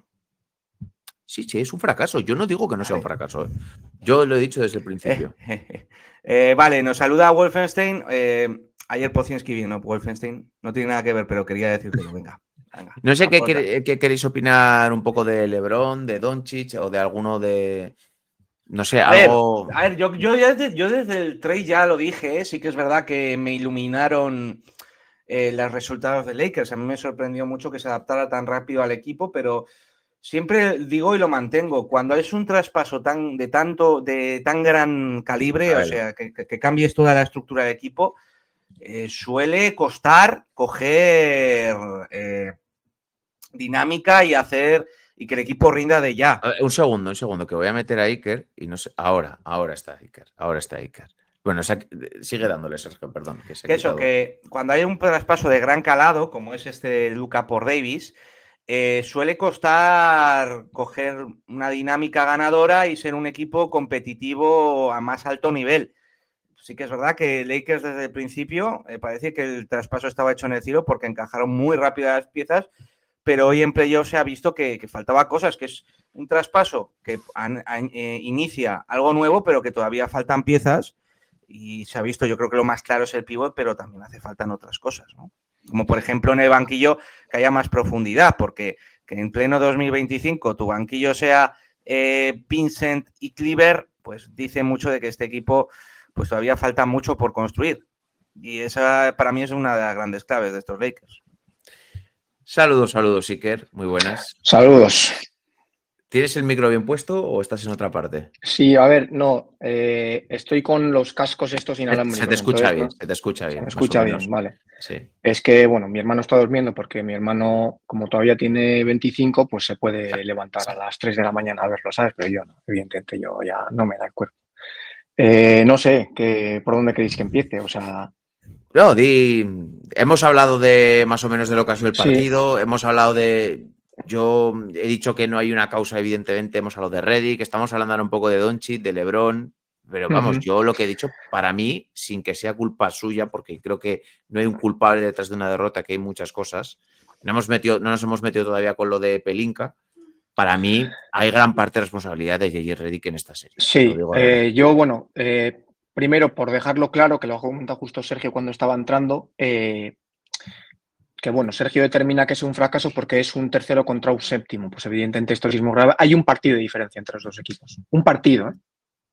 Sí, sí, es un fracaso. Yo no digo que no sea un fracaso. ¿eh? Yo lo he dicho desde el principio. Eh, eh, vale, nos saluda Wolfenstein. Eh, ayer Pocinski vino, Wolfenstein. No tiene nada que ver, pero quería decírtelo. Venga, venga. No sé qué, qué, qué queréis opinar un poco de LeBron, de Doncic o de alguno de... No sé, a algo... Ver, a ver, yo, yo, desde, yo desde el trade ya lo dije, ¿eh? Sí que es verdad que me iluminaron eh, los resultados de Lakers. A mí me sorprendió mucho que se adaptara tan rápido al equipo, pero... Siempre digo y lo mantengo, cuando es un traspaso tan de tanto, de tan gran calibre, o sea, que, que, que cambies toda la estructura del equipo, eh, suele costar coger eh, dinámica y hacer y que el equipo rinda de ya. Ver, un segundo, un segundo, que voy a meter a Iker y no sé. Ahora, ahora está Iker, ahora está Iker. Bueno, sigue dándole, Sergio, perdón. Que, se que eso, que cuando hay un traspaso de gran calado, como es este de Luka por Davis, Eh, suele costar coger una dinámica ganadora y ser un equipo competitivo a más alto nivel. Sí que es verdad que Lakers desde el principio eh, parece que el traspaso estaba hecho en el cielo porque encajaron muy rápido las piezas, pero hoy en playoff se ha visto que, que faltaba cosas, que es un traspaso que an, an, eh, inicia algo nuevo, pero que todavía faltan piezas y se ha visto, yo creo que lo más claro es el pivot, pero también hace falta en otras cosas, ¿no? Como por ejemplo en el banquillo que haya más profundidad, porque que en pleno dos mil veinticinco tu banquillo sea eh, Vincent y Cleaver, pues dice mucho de que este equipo pues todavía falta mucho por construir. Y esa para mí es una de las grandes claves de estos Lakers. Saludos, saludos, Iker. Muy buenas. Saludos. ¿Tienes el micro bien puesto o estás en otra parte? Sí, a ver, no, eh, estoy con los cascos estos inalámbricos. Se te escucha entonces, bien, ¿no? se te escucha bien. Se me más escucha o bien, menos. vale. Sí. Es que, bueno, mi hermano está durmiendo porque mi hermano, como todavía tiene veinticinco, pues se puede levantar a las tres de la mañana a verlo, ¿sabes? Pero yo no, evidentemente yo ya no me da el cuerpo. Eh, no sé, que, ¿por dónde queréis que empiece? O sea... No, di, hemos hablado de más o menos de lo que ha sido el Sí. partido, hemos hablado de... Yo he dicho que no hay una causa, evidentemente, hemos hablado de Redick, estamos hablando ahora un poco de Doncic, de LeBron, pero vamos, Ujú. yo lo que he dicho, para mí, sin que sea culpa suya, porque creo que no hay un culpable detrás de una derrota, que hay muchas cosas, no, hemos metido, no nos hemos metido todavía con lo de Pelinka, para mí hay gran parte de responsabilidad de J J Redick en esta serie. Lo Sí, digo de verdad. eh, yo, bueno, eh, primero por dejarlo claro, que lo ha comentado justo Sergio cuando estaba entrando, eh, que bueno, Sergio determina que es un fracaso porque es un tercero contra un séptimo. Pues evidentemente esto es mismo grave. Hay un partido de diferencia entre los dos equipos. Un partido, ¿eh?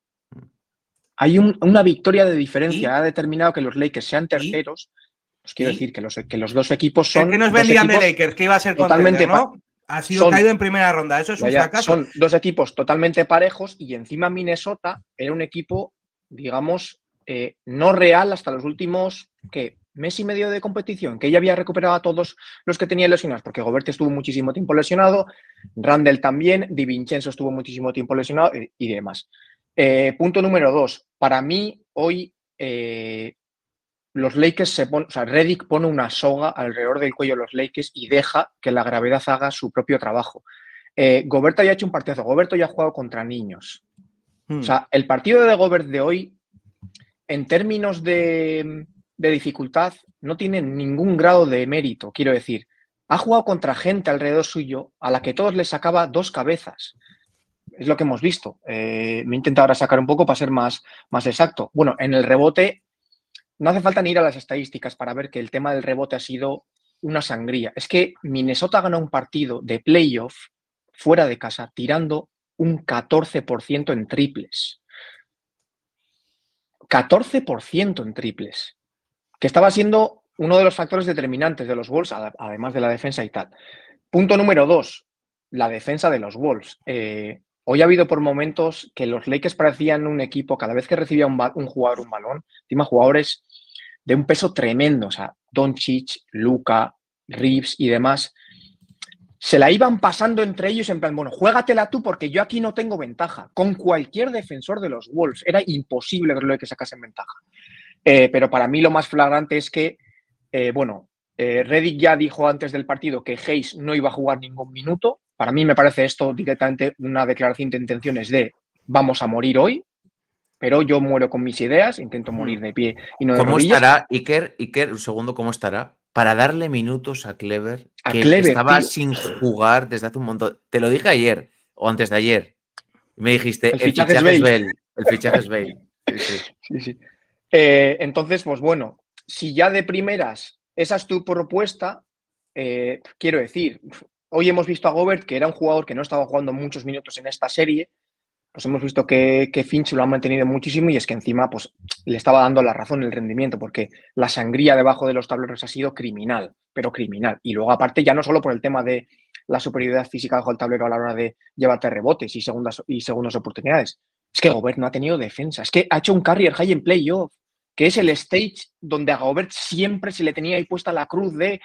Hay un- una victoria de diferencia. ¿Y? Ha determinado que los Lakers sean terceros. Pues quiero ¿Y? decir que los, que los dos equipos Es son. que nos dos vendían de equipos Lakers, que iba a ser totalmente contender, ¿no? Ha sido son- caído en primera ronda. Eso es Ya, un ya, fracaso. son dos equipos totalmente parejos y encima Minnesota era un equipo, digamos, eh, no real hasta los últimos, ¿qué? Mes y medio de competición, que ya había recuperado a todos los que tenía lesionados, porque Gobert estuvo muchísimo tiempo lesionado, Randle también, Di Vincenzo estuvo muchísimo tiempo lesionado y, y demás. Eh, punto número dos. Para mí, hoy eh, los Lakers se ponen, o sea, Redick pone una soga alrededor del cuello de los Lakers y deja que la gravedad haga su propio trabajo. Eh, Gobert ya ha hecho un partidazo. Gobert ya ha jugado contra niños. Hmm. O sea, el partido de Gobert de hoy, en términos de, de dificultad, no tiene ningún grado de mérito. Quiero decir, ha jugado contra gente alrededor suyo a la que todos les sacaba dos cabezas. Es lo que hemos visto. Eh, me he intentado ahora sacar un poco para ser más, más exacto. Bueno, en el rebote, no hace falta ni ir a las estadísticas para ver que el tema del rebote ha sido una sangría. Es que Minnesota gana un partido de playoff fuera de casa tirando un catorce por ciento en triples. catorce por ciento en triples. Que estaba siendo uno de los factores determinantes de los Wolves, además de la defensa y tal. Punto número dos, la defensa de los Wolves. Eh, hoy ha habido por momentos que los Lakers parecían un equipo, cada vez que recibía un, un jugador un balón, encima jugadores de un peso tremendo, o sea, Doncic, Luka, Reeves y demás, se la iban pasando entre ellos en plan, bueno, juégatela tú porque yo aquí no tengo ventaja. Con cualquier defensor de los Wolves era imposible que los Lakers sacasen ventaja. Eh, pero para mí lo más flagrante es que, eh, bueno, eh, Redick ya dijo antes del partido que Hayes no iba a jugar ningún minuto. Para mí me parece esto directamente una declaración de intenciones de vamos a morir hoy, pero yo muero con mis ideas, intento morir de pie y no de ¿Cómo rodillas. estará Iker? Iker, un segundo, ¿cómo estará? Para darle minutos a Clever, A que Clever, estaba tío. sin jugar desde hace un montón. Te lo dije ayer o antes de ayer. Me dijiste, El el, fichaje fichaje, es es Bale. Bale. El fichaje es Bale. Sí, sí. Sí, sí. Eh, entonces, pues bueno, si ya de primeras esa es tu propuesta, eh, quiero decir, hoy hemos visto a Gobert, que era un jugador que no estaba jugando muchos minutos en esta serie, pues hemos visto que, que Finch lo ha mantenido muchísimo y es que encima pues, le estaba dando la razón el rendimiento, porque la sangría debajo de los tableros ha sido criminal, pero criminal. Y luego aparte ya no solo por el tema de la superioridad física bajo el tablero a la hora de llevarte rebotes y segundas, y segundas oportunidades. Es que Gobert no ha tenido defensa, es que ha hecho un career high en playoff, que es el stage donde a Gobert siempre se le tenía ahí puesta la cruz de...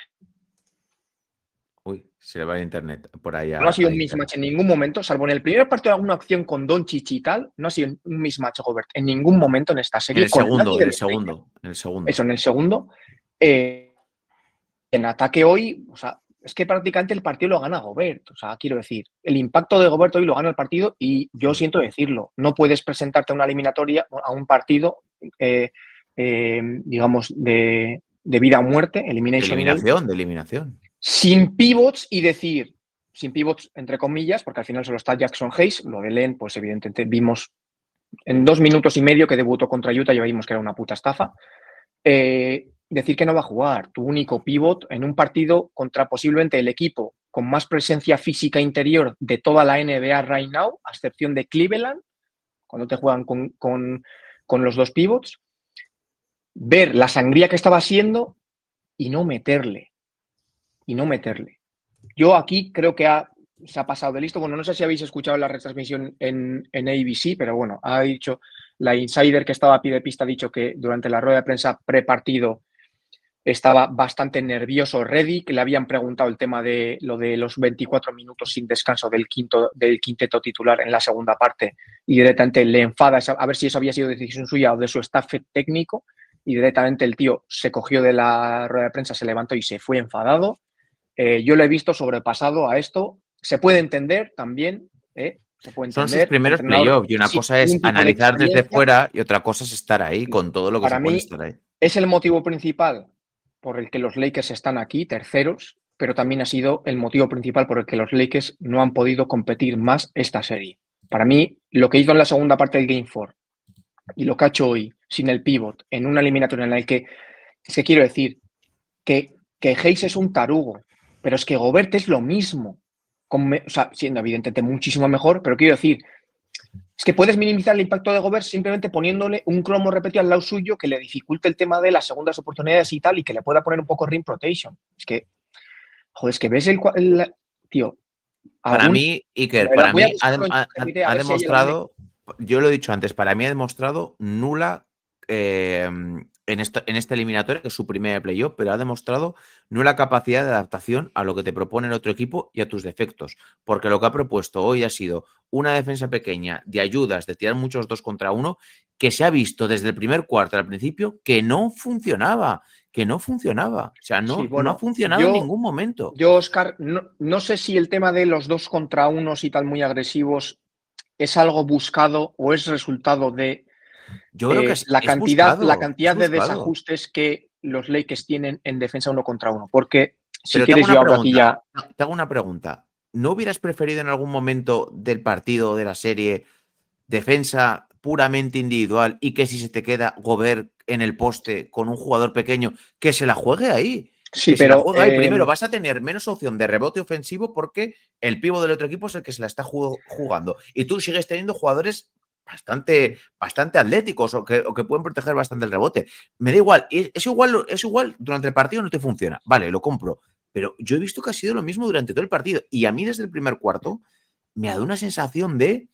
Uy, se le va el internet por ahí. No ha sido un Iker. mismatch en ningún momento, salvo en el primer partido de alguna acción con Doncic y tal, no ha sido un mismatch Gobert en ningún momento en esta En serie. el con segundo, nadie en de el los segundo, Lakers. en el segundo. Eso, en el segundo. Eh, en ataque hoy, o sea, es que prácticamente el partido lo gana Gobert. O sea, quiero decir, el impacto de Gobert hoy lo gana el partido y yo siento decirlo. No puedes presentarte a una eliminatoria, a un partido, eh, eh, digamos, de, de vida o muerte, De elimination game, eliminación, de eliminación. sin pivots y decir, sin pivots entre comillas, porque al final solo está Jackson Hayes, lo de Len, pues evidentemente vimos en dos minutos y medio que debutó contra Utah, ya vimos que era una puta estafa. Eh, decir que no va a jugar, tu único pivot en un partido contra posiblemente el equipo con más presencia física interior de toda la N B A right now, a excepción de Cleveland, cuando te juegan con, con, con los dos pivots, ver la sangría que estaba haciendo y no meterle. Y no meterle. Yo aquí creo que ha, se ha pasado de listo. Bueno, no sé si habéis escuchado la retransmisión en, en A B C, pero bueno, ha dicho la insider que estaba a pie de pista, ha dicho que durante la rueda de prensa pre-partido estaba bastante nervioso Reddy, que le habían preguntado el tema de lo de los veinticuatro minutos sin descanso del, quinto, del quinteto titular en la segunda parte y directamente le enfada a ver si eso había sido decisión suya o de su staff técnico y directamente el tío se cogió de la rueda de prensa, se levantó y se fue enfadado. Eh, yo lo he visto sobrepasado a esto. Se puede entender también, ¿eh? Se puede entender. Son sus primeros playoffs y una sí, cosa es un tipo de analizar desde experiencia. fuera y otra cosa es estar ahí con todo lo que Para se puede mí, estar ahí. es el motivo principal por el que los Lakers están aquí, terceros, pero también ha sido el motivo principal por el que los Lakers no han podido competir más esta serie. Para mí, lo que hizo en la segunda parte del Game cuatro y lo que ha hecho hoy, sin el pivot, en una eliminatoria en la que, es que quiero decir, que, que Hayes es un tarugo, pero es que Gobert es lo mismo, con me, o sea, siendo evidentemente muchísimo mejor, pero quiero decir, es que puedes minimizar el impacto de Gobert simplemente poniéndole un cromo repetido al lado suyo que le dificulte el tema de las segundas oportunidades y tal, y que le pueda poner un poco rim protection. Es que, joder, es que ves el... el tío, para algún, mí, Iker, para mí ha, ha, ha demostrado, si yo lo he dicho antes, para mí ha demostrado nula eh, en, esta, en esta eliminatoria, que es su primer playoff, pero ha demostrado nula capacidad de adaptación a lo que te propone el otro equipo y a tus defectos, porque lo que ha propuesto hoy ha sido una defensa pequeña de ayudas, de tirar muchos dos contra uno, que se ha visto desde el primer cuarto al principio que no funcionaba, que no funcionaba, o sea, no, sí, bueno, no ha funcionado yo, en ningún momento. Yo, Oscar, no, no sé si el tema de los dos contra unos y tal muy agresivos es algo buscado o es resultado de Yo creo eh, que es, la, es cantidad, buscado, la cantidad es de buscado. desajustes que los Lakers tienen en defensa uno contra uno. Porque si Pero quieres te yo hago una abro aquí pregunta, ya... te hago una pregunta. ¿No hubieras preferido en algún momento del partido o de la serie defensa puramente individual y que si se te queda Gobert en el poste con un jugador pequeño, que se la juegue ahí? Sí, que se la pero... juegue ahí. Eh, Primero vas a tener menos opción de rebote ofensivo porque el pivo del otro equipo es el que se la está jugando. Y tú sigues teniendo jugadores bastante, bastante atléticos o que, o que pueden proteger bastante el rebote. Me da igual. Es igual, es igual durante el partido no te funciona. Vale, lo compro. Pero yo he visto que ha sido lo mismo durante todo el partido. Y a mí desde el primer cuarto me ha dado una sensación de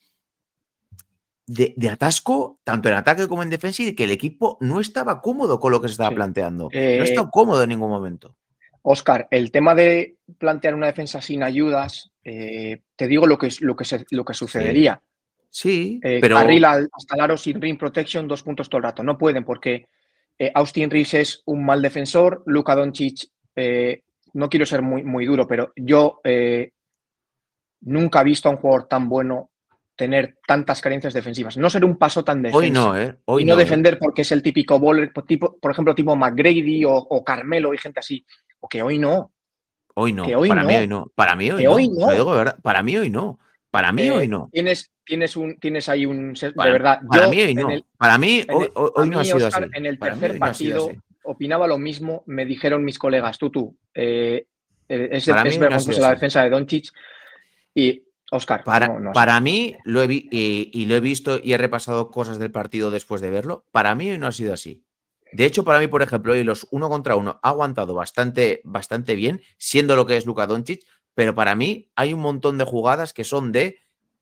De, de atasco, tanto en ataque como en defensa, y de que el equipo no estaba cómodo con lo que se estaba sí. planteando. Eh, no estaba cómodo en ningún momento. Oscar, el tema de plantear una defensa sin ayudas, eh, te digo lo que, lo que, se, lo que sucedería. Sí, sí eh, pero... Carril hasta el aro sin rim protection, dos puntos todo el rato. No pueden porque eh, Austin Reeves es un mal defensor, Luka Doncic, eh, no quiero ser muy, muy duro, pero yo eh, nunca he visto a un jugador tan bueno tener tantas carencias defensivas. No ser un paso tan defensa. Hoy no, ¿eh? Hoy y no, no defender ¿eh? porque es el típico bowler, tipo, por ejemplo, tipo McGrady o, o Carmelo y gente así. O que hoy no. Hoy no. Que hoy para no. mí hoy no. Para mí hoy que no. Hoy no. Lo digo de verdad. Para mí hoy no. Para mí eh, hoy no. Tienes, tienes, un, tienes ahí un... De para, verdad. Para yo mí hoy no. El, para mí hoy, el, hoy, hoy mí, no ha sido Oscar, así. En el para tercer mí no partido opinaba lo mismo. Me dijeron mis colegas, tú, tú. Eh, es para es mí vergonzosa no la defensa de Doncic. Y, Oscar, Para, no, no para mí, lo he vi, y, y lo he visto y he repasado cosas del partido después de verlo, para mí hoy no ha sido así. De hecho, para mí, por ejemplo, hoy los uno contra uno ha aguantado bastante, bastante bien, siendo lo que es Luka Doncic, pero para mí hay un montón de jugadas que son de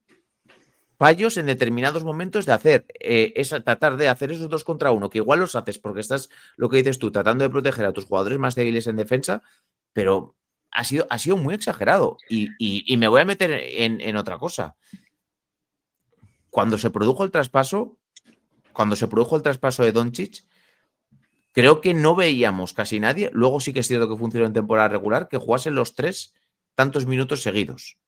fallos en determinados momentos de hacer, eh, esa, tratar de hacer esos dos contra uno, que igual los haces porque estás, lo que dices tú, tratando de proteger a tus jugadores más débiles en defensa, pero ha sido, ha sido muy exagerado. Y, y, y me voy a meter en, en otra cosa. Cuando se produjo el traspaso, cuando se produjo el traspaso de Doncic, creo que no veíamos casi nadie, luego sí que es cierto que funcionó en temporada regular, que jugasen los tres tantos minutos seguidos.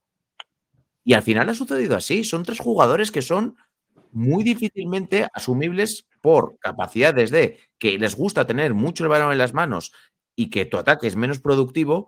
Y al final ha sucedido así. Son tres jugadores que son muy difícilmente asumibles por capacidades de que les gusta tener mucho el balón en las manos y que tu ataque es menos productivo.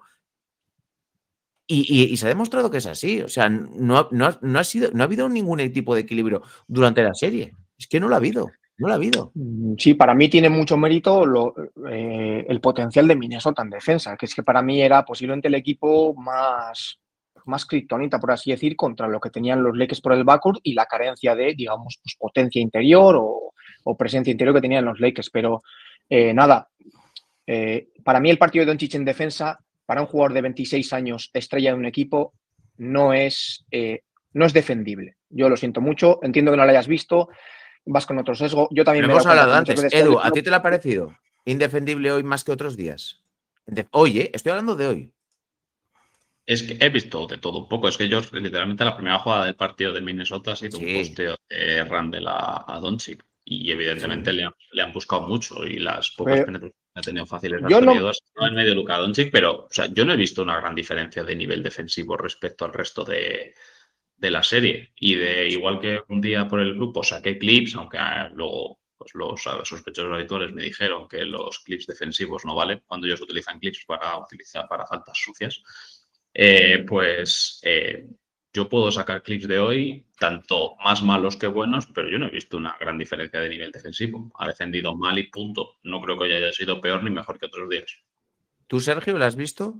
Y, y, y se ha demostrado que es así. O sea, no, no, no, ha sido, no ha habido ningún tipo de equilibrio durante la serie. Es que no lo ha habido. No lo ha habido. Sí, para mí tiene mucho mérito lo, eh, el potencial de Minnesota en defensa, que es que para mí era posiblemente el equipo más, más kriptonita, por así decir, contra lo que tenían los Lakers por el backcourt y la carencia de, digamos, pues, potencia interior o, o presencia interior que tenían los Lakers. Pero eh, nada, eh, para mí el partido de Doncic en defensa, para un jugador de veintiséis años, estrella de un equipo, no es, eh, no es defendible. Yo lo siento mucho, entiendo que no lo hayas visto, vas con otro sesgo. Yo también Pero me he hemos dado cuenta hablado que muchas antes. veces Edu, cuando- ¿a ti te lo ha parecido indefendible hoy más que otros días? De- Hoy, ¿eh? Estoy hablando de hoy. Es que he visto de todo un poco. Es que ellos, literalmente, la primera jugada del partido de Minnesota ha sido Sí. un posteo de Randle a, a Doncic. Y evidentemente Sí. le, han, le han buscado mucho y las pocas Eh, penetraciones que ha tenido fáciles las yo ha no- tenido no en medio de Luka Doncic, pero o sea, yo no he visto una gran diferencia de nivel defensivo respecto al resto de, de la serie. Y de igual que un día por el grupo saqué clips, aunque ah, luego pues, los ah, sospechosos habituales me dijeron que los clips defensivos no valen cuando ellos utilizan clips para utilizar para faltas sucias. Eh, pues eh, yo puedo sacar clips de hoy, tanto más malos que buenos, pero yo no he visto una gran diferencia de nivel defensivo. Ha defendido mal y punto. No creo que haya sido peor ni mejor que otros días. ¿Tú, Sergio, lo has visto?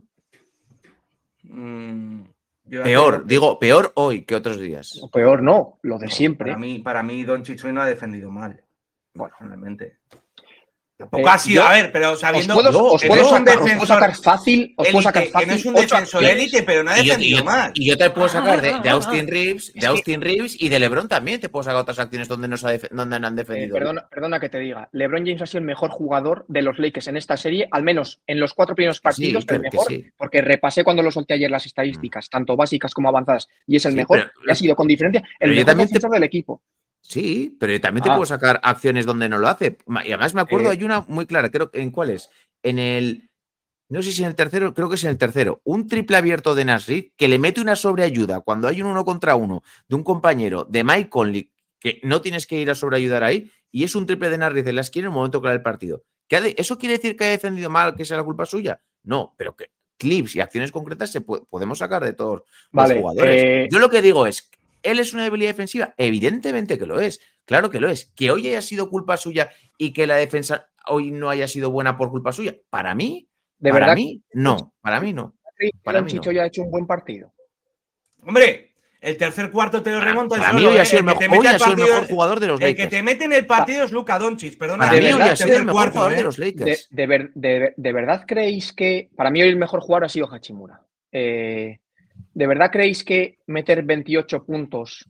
Mm, yo ya te Peor, que- digo, peor hoy que otros días. O peor no, lo de no, siempre. Para mí, para mí Doncic hoy no ha defendido mal. Bueno. Realmente. Tampoco Eh, ha sido, yo- a ver, pero Os sabiendo puedo, no, os que puedo no es un sacar, os puedo defensor sacar fácil, os puedo sacar élite, que no fácil es un ocho defensor acciones. élite, pero no ha Y yo, y defendido yo- mal. y yo te puedo sacar de, de Ah, Austin ah, Reeves, es de que- Austin Reeves y de LeBron también te puedo sacar otras acciones donde no, se ha def- donde no han Eh, defendido. perdona, perdona que te diga. LeBron James ha sido el mejor jugador de los Lakers en esta serie, al menos en los cuatro primeros Que sí, partidos, que- el que mejor, sí. porque repasé cuando lo solté ayer las estadísticas, tanto básicas como avanzadas, y es el Sí, mejor, pero- y ha sido con diferencia el pero yo mejor también te- defensor del equipo. Sí, pero también te Ah. puedo sacar acciones donde no lo hace. Ma- Y además me acuerdo, Eh. hay una muy clara, creo que en cuál es. En el, no sé si en el tercero, creo que es en el tercero, un triple abierto de Nasrid que le mete una sobreayuda cuando hay un uno contra uno de un compañero de Mike Conley, que no tienes que ir a sobreayudar ahí, y es un triple de Nasrid en la esquina en el momento clave del partido. ¿Qué ha de- ¿Eso quiere decir que ha defendido mal, que sea la culpa suya? No, pero que clips y acciones concretas se pu- podemos sacar de todos Vale, los jugadores. eh, Yo lo que digo es, ¿él es una debilidad defensiva? Evidentemente que lo es. Claro que lo es. Que hoy haya sido culpa suya y que la defensa hoy no haya sido buena por culpa suya. Para mí, de para verdad, mí, no. Para mí no. que para mí Chicho no. ya ha hecho un buen partido. Hombre, el tercer cuarto te lo Para, remonto para solo, mí hoy ¿eh? ha sido el, que mejor, te mete hoy al ha sido el partido- mejor jugador de los El que Lakers. te mete en el partido es Luka Doncic, perdona. Para de mí hoy verdad, ha sido tercer el mejor cuarto, jugador ¿eh? de los De, Lakers. de ver- de- de verdad creéis que. Para mí, hoy el mejor jugador ha sido Hachimura. Eh, ¿De verdad creéis que meter veintiocho puntos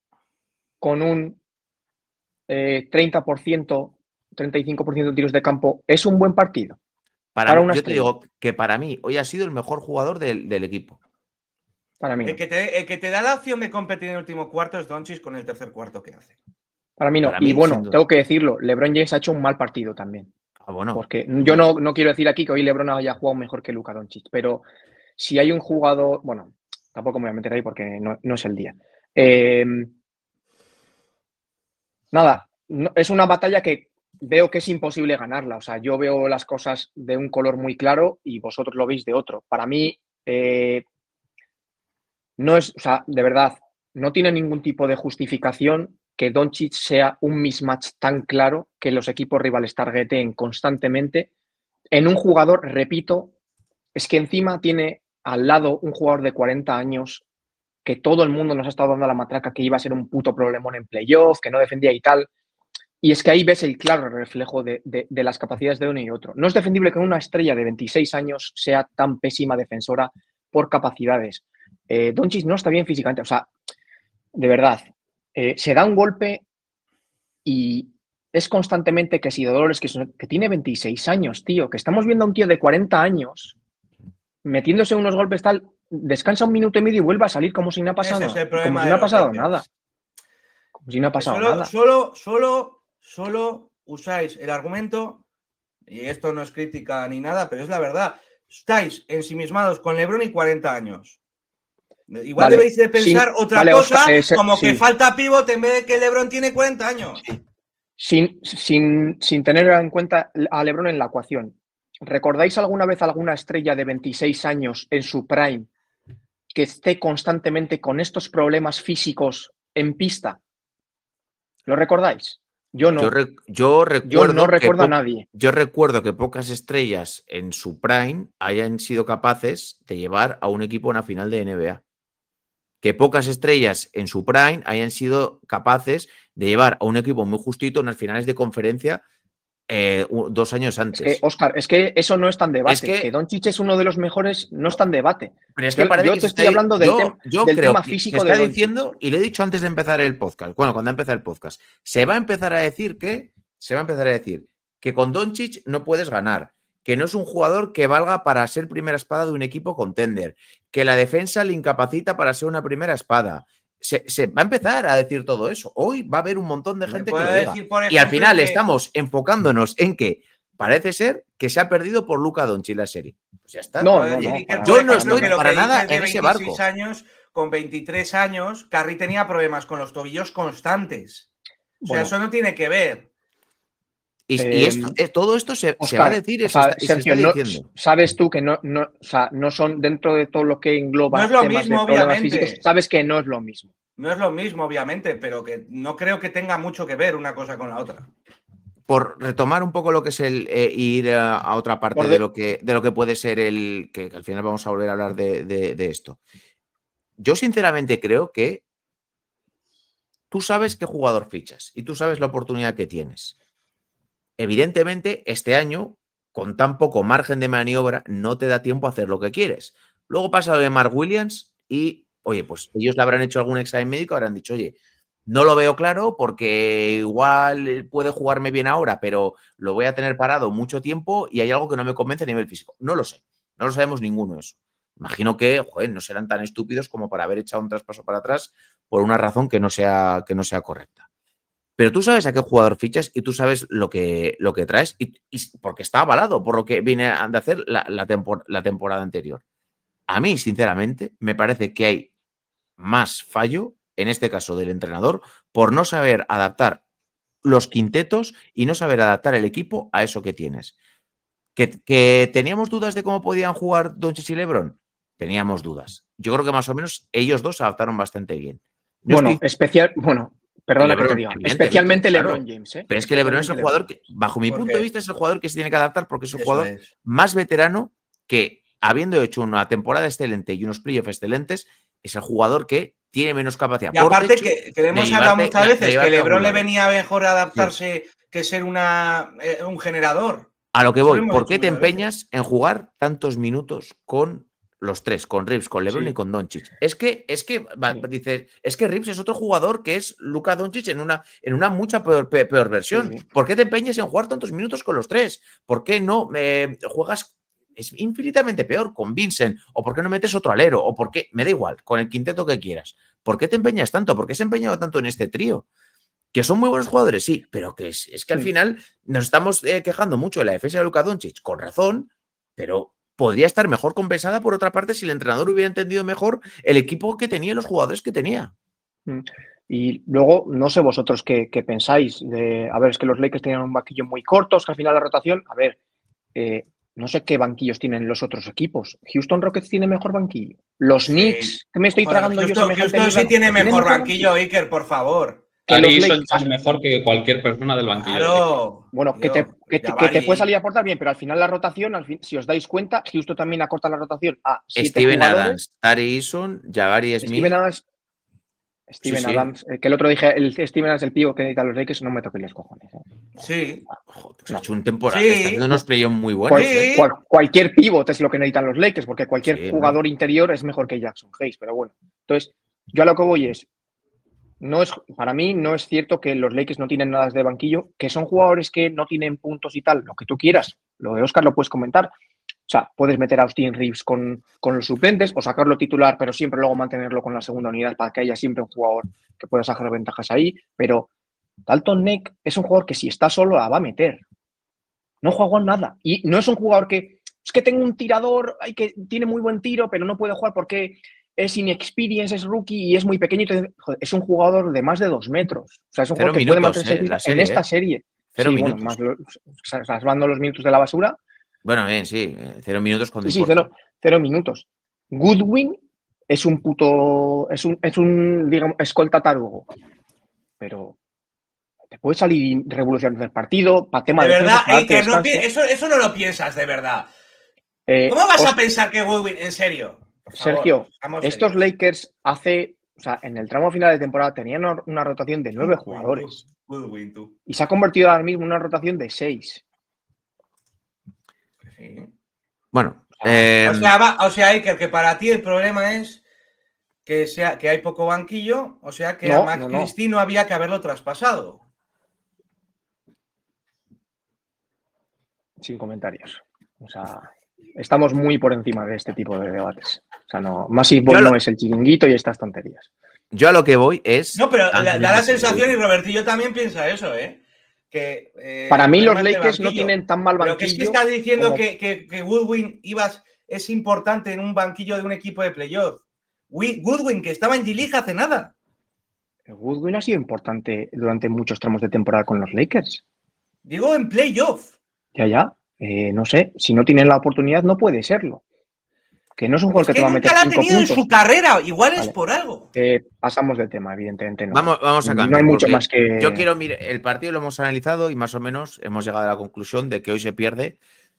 con un eh, treinta por ciento, treinta y cinco por ciento de tiros de campo es un buen partido? Para para mí- una yo te estrella. digo que para mí hoy ha sido el mejor jugador del, del equipo. Para mí no. El que, te, el que te da la opción de competir en el último cuarto es Doncic con el tercer cuarto que hace. Para mí no. Para mí, y bueno, sin duda. tengo que decirlo, LeBron James ha hecho un mal partido también. Ah, bueno. Porque yo no, no quiero decir aquí que hoy LeBron haya jugado mejor que Luka Doncic, pero si hay un jugador, bueno, tampoco me voy a meter ahí porque no, no es el día. Eh, nada, no- es una batalla que veo que es imposible ganarla. O sea, yo veo las cosas de un color muy claro y vosotros lo veis de otro. Para mí, eh, no es, o sea, de verdad, no tiene ningún tipo de justificación que Doncic sea un mismatch tan claro que los equipos rivales targeteen constantemente en un jugador, repito, es que encima tiene al lado un jugador de cuarenta años que todo el mundo nos ha estado dando la matraca que iba a ser un puto problemón en playoff, que no defendía y tal. Y es que ahí ves el claro reflejo de, de, de las capacidades de uno y otro. No es defendible que una estrella de veintiséis años sea tan pésima defensora por capacidades. Eh, Doncic no está bien físicamente. O sea, de verdad, eh, se da un golpe y es constantemente que si Dolores, que, son- que tiene veintiséis años, tío, que estamos viendo a un tío de cuarenta años metiéndose unos golpes tal, descansa un minuto y medio y vuelve a salir como si no ha pasado, Ese es el como problema si de no ha los pasado Lakers. nada. Como si no ha Que pasado solo, nada. Solo, solo, solo usáis el argumento, y esto no es crítica ni nada, pero es la verdad. Estáis ensimismados con LeBron y cuarenta años. Igual Vale, debéis de pensar sin- otra vale, cosa, Oscar, eh, se- como que sí. falta pivot en vez de que LeBron tiene cuarenta años. Sin, sin, sin tener en cuenta a LeBron en la ecuación. ¿Recordáis alguna vez alguna estrella de veintiséis años en su prime que esté constantemente con estos problemas físicos en pista? ¿Lo recordáis? Yo no. Yo, re- yo recuerdo no que recuerdo a po- nadie. Yo recuerdo que pocas estrellas en su prime hayan sido capaces de llevar a un equipo a una final de N B A. que pocas estrellas en su prime hayan sido capaces de llevar a un equipo muy justito en las finales de conferencia eh, dos años antes. Es que, Óscar, es que eso no está en debate. Es que, que Doncic es uno de los mejores, no está en debate. Pero es que yo parece yo que te está, estoy hablando del, yo, tem, yo del creo tema que físico se de está Doncic. diciendo, y lo he dicho antes de empezar el podcast, bueno, cuando empieza el podcast, se va a empezar a decir que, se va a empezar a decir que con Doncic no puedes ganar, que no es un jugador que valga para ser primera espada de un equipo contender, que la defensa le incapacita para ser una primera espada. Se, se va a empezar a decir todo eso. Hoy va a haber un montón de gente que lo diga. Decir, por ejemplo, y al final que... estamos enfocándonos en que parece ser que se ha perdido por Luka Doncic la serie. Pues ya está. No, no, no, para, yo no ejemplo, estoy que para que nada de en ese barco. Años, con veintitrés años, Curry tenía problemas con los tobillos constantes. O sea, bueno, eso no tiene que ver. Y, eh, y esto, todo esto se, Oscar, se va a decir o sea, y Sergio, se está no, diciendo. sabes tú que no, no, o sea, no son dentro de todo lo que engloba no es lo temas mismo, de problemas obviamente. físicos, sabes que no es lo mismo. No es lo mismo, obviamente, pero que no creo que tenga mucho que ver una cosa con la otra. Por retomar un poco lo que es el eh, ir a, a otra parte de... de lo que de lo que puede ser el que, que al final vamos a volver a hablar de, de, de esto. Yo sinceramente creo que tú sabes qué jugador fichas y tú sabes la oportunidad que tienes. Evidentemente, este año, con tan poco margen de maniobra, no te da tiempo a hacer lo que quieres. Luego pasa lo de Mark Williams y, oye, pues ellos le habrán hecho algún examen médico, habrán dicho, oye, no lo veo claro porque igual puede jugarme bien ahora, pero lo voy a tener parado mucho tiempo y hay algo que no me convence a nivel físico. No lo sé, no lo sabemos ninguno eso. Imagino que, joder, no serán tan estúpidos como para haber echado un traspaso para atrás por una razón que no sea, que no sea correcta. Pero tú sabes a qué jugador fichas y tú sabes lo que, lo que traes y, y porque está avalado por lo que viene a hacer la, la, tempor, la temporada anterior. A mí, sinceramente, me parece que hay más fallo, en este caso del entrenador, por no saber adaptar los quintetos y no saber adaptar el equipo a eso que tienes. ¿Que, que teníamos dudas de cómo podían jugar Doncic y LeBron? Teníamos dudas. Yo creo que más o menos ellos dos se adaptaron bastante bien. Yo bueno, estoy... especial, bueno, perdona LeBron, que te diga, especialmente claro, LeBron James. ¿eh? Pero es que LeBron es el jugador que, bajo mi punto de vista, es el jugador que se tiene que adaptar porque es un Eso jugador es. más veterano que, habiendo hecho una temporada excelente y unos playoffs excelentes, es el jugador que tiene menos capacidad. Y aparte que, que hemos hablado muchas veces que LeBron le venía mejor adaptarse sí. que ser una, eh, un generador. A lo que voy, ¿por qué te empeñas en jugar tantos minutos con los tres, con Reeves, con LeBron sí. y con Doncic? Es que, es que, va, sí. dices, es que Reeves es otro jugador que es Luka Doncic en una, en una mucha peor, peor, peor versión. Sí. ¿Por qué te empeñas en jugar tantos minutos con los tres? ¿Por qué no eh, juegas? Es infinitamente peor con Vincent, o por qué no metes otro alero, o por qué, me da igual, con el quinteto que quieras. ¿Por qué te empeñas tanto? ¿Por qué se ha empeñado tanto en este trío? Que son muy buenos jugadores, sí, pero que es, es que al final nos estamos eh, quejando mucho de la defensa de Luka Doncic, con razón, pero podría estar mejor compensada por otra parte si el entrenador hubiera entendido mejor el equipo que tenía y los jugadores que tenía. Y luego, no sé vosotros qué, qué pensáis de, a ver, es que los Lakers tenían un banquillo muy corto, que al final la rotación, a ver, eh, no sé qué banquillos tienen los otros equipos. Houston Rockets tiene mejor banquillo. Los sí. Knicks, que me estoy Joder, tragando Houston, yo. Houston sí tiene mejor banquillo, Iker, por favor. Ahí es mejor que cualquier persona del banquillo. Claro. Bueno, Dios, que, te, que, te, que te puede salir a aportar bien, pero al final la rotación, al fin, si os dais cuenta, Houston también acorta la rotación a Steven Adams, Tari Eason, Jabari Smith. Steven Adams, Steven sí, Adams, sí. que el otro dije, el Steven Adams, el pío que necesita los Lakers, no me toque los cojones. ¿eh? Sí. Joder, pues ha hecho un temporada, sí. está haciendo unos playoffs muy buenos. Cual, ¿eh? cual, cualquier pívot es lo que necesitan los Lakers, porque cualquier sí, jugador ¿no? interior es mejor que Jackson Hayes, pero bueno. Entonces, yo a lo que voy es, no es, para mí no es cierto que los Lakers no tienen nada de banquillo, que son jugadores que no tienen puntos y tal, lo que tú quieras. Lo de Oscar lo puedes comentar. O sea, puedes meter a Austin Reeves con, con los suplentes o sacarlo titular, pero siempre luego mantenerlo con la segunda unidad para que haya siempre un jugador que pueda sacar ventajas ahí. Pero Dalton Neck es un jugador que si está solo la va a meter. No juega nada. Y no es un jugador que, es que tengo un tirador hay que tiene muy buen tiro, pero no puede jugar porque es inexperience, es rookie y es muy pequeño. Entonces, joder, es un jugador de más de dos metros. O sea, es un Cero jugador que minutos, puede mantenerse eh, serie, en esta eh. serie. Cero sí, minutos. Bueno, más lo, salvando los minutos de la basura. Bueno, bien, sí, cero minutos con Sí, sí, cero, cero minutos. Goodwin es un puto, es un, es un, digamos, escolta tarugo. Pero te puede salir revolucionar el partido, para tema de, de verdad, defensa, Iker, no, eso, eso no lo piensas de verdad. Eh, ¿Cómo vas os... a pensar que Goodwin, en serio? Por favor, Sergio, seamos estos serios. Lakers hace, o sea, en el tramo final de temporada tenían una- una rotación de nueve Goodwin, jugadores tú. Goodwin, tú. y se ha convertido ahora mismo en una rotación de seis. Sí. Bueno, O sea, eh, O sea, va- o sea, Iker, que para ti el problema es que, sea, que hay poco banquillo, o sea que a No, Max no, no. Christie no había que haberlo traspasado. Sin comentarios. O sea, estamos muy por encima de este tipo de debates. O sea, no, Massive Ball Yo lo- no es el chiringuito y estas tonterías. yo a lo que voy es. No, pero Ángel, la- da la no sé, sensación, y Robertillo también piensa eso, ¿eh? Que eh, Para mí los problemas de Lakers no banquillo. tienen tan mal Pero que es que banquillo estás diciendo como- que, que, que Goodwin ibas, es importante en un banquillo de un equipo de playoff. Wi- Goodwin, que estaba en G-League hace nada. Goodwin ha sido importante durante muchos tramos de temporada con los Lakers. Digo, en playoff. Ya, ya. Eh, no sé, si no tienen la oportunidad no puede serlo. Que no es un Es jugador que que te va a nunca meter la ha cinco tenido en puntos. su carrera. Igual es Vale. por algo. Eh, pasamos del tema, evidentemente no. Vamos, vamos a No cambiar. hay mucho porque más que... Yo quiero mirar. El partido lo hemos analizado y más o menos hemos llegado a la conclusión de que hoy se pierde,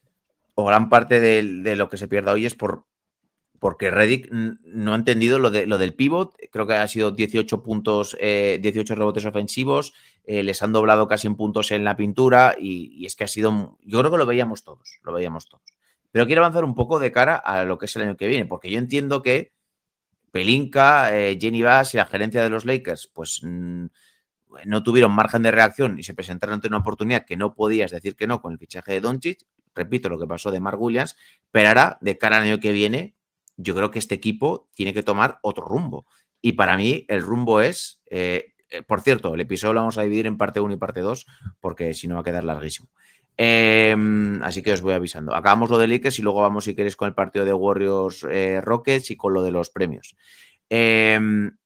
o gran parte de, de lo que se pierda hoy es por porque Redick no ha entendido lo, de, lo del pivot. Creo que ha sido dieciocho puntos, eh, dieciocho rebotes ofensivos, eh, les han doblado casi en puntos en la pintura y, y es que ha sido, yo creo que lo veíamos todos, lo veíamos todos. Pero quiero avanzar un poco de cara a lo que es el año que viene, porque yo entiendo que Pelinka, eh, Jenny Bass y la gerencia de los Lakers, pues mmm, no tuvieron margen de reacción y se presentaron ante una oportunidad que no podías decir que no con el fichaje de Doncic. Repito lo que pasó de Mark Williams, pero ahora, de cara al año que viene, yo creo que este equipo tiene que tomar otro rumbo. Y para mí el rumbo es, eh, eh, por cierto, el episodio lo vamos a dividir en parte uno y parte dos, porque si no va a quedar larguísimo. Eh, así que os voy avisando. Acabamos lo de Lakers y luego vamos, si queréis, con el partido de Warriors eh, Rockets y con lo de los premios. Eh,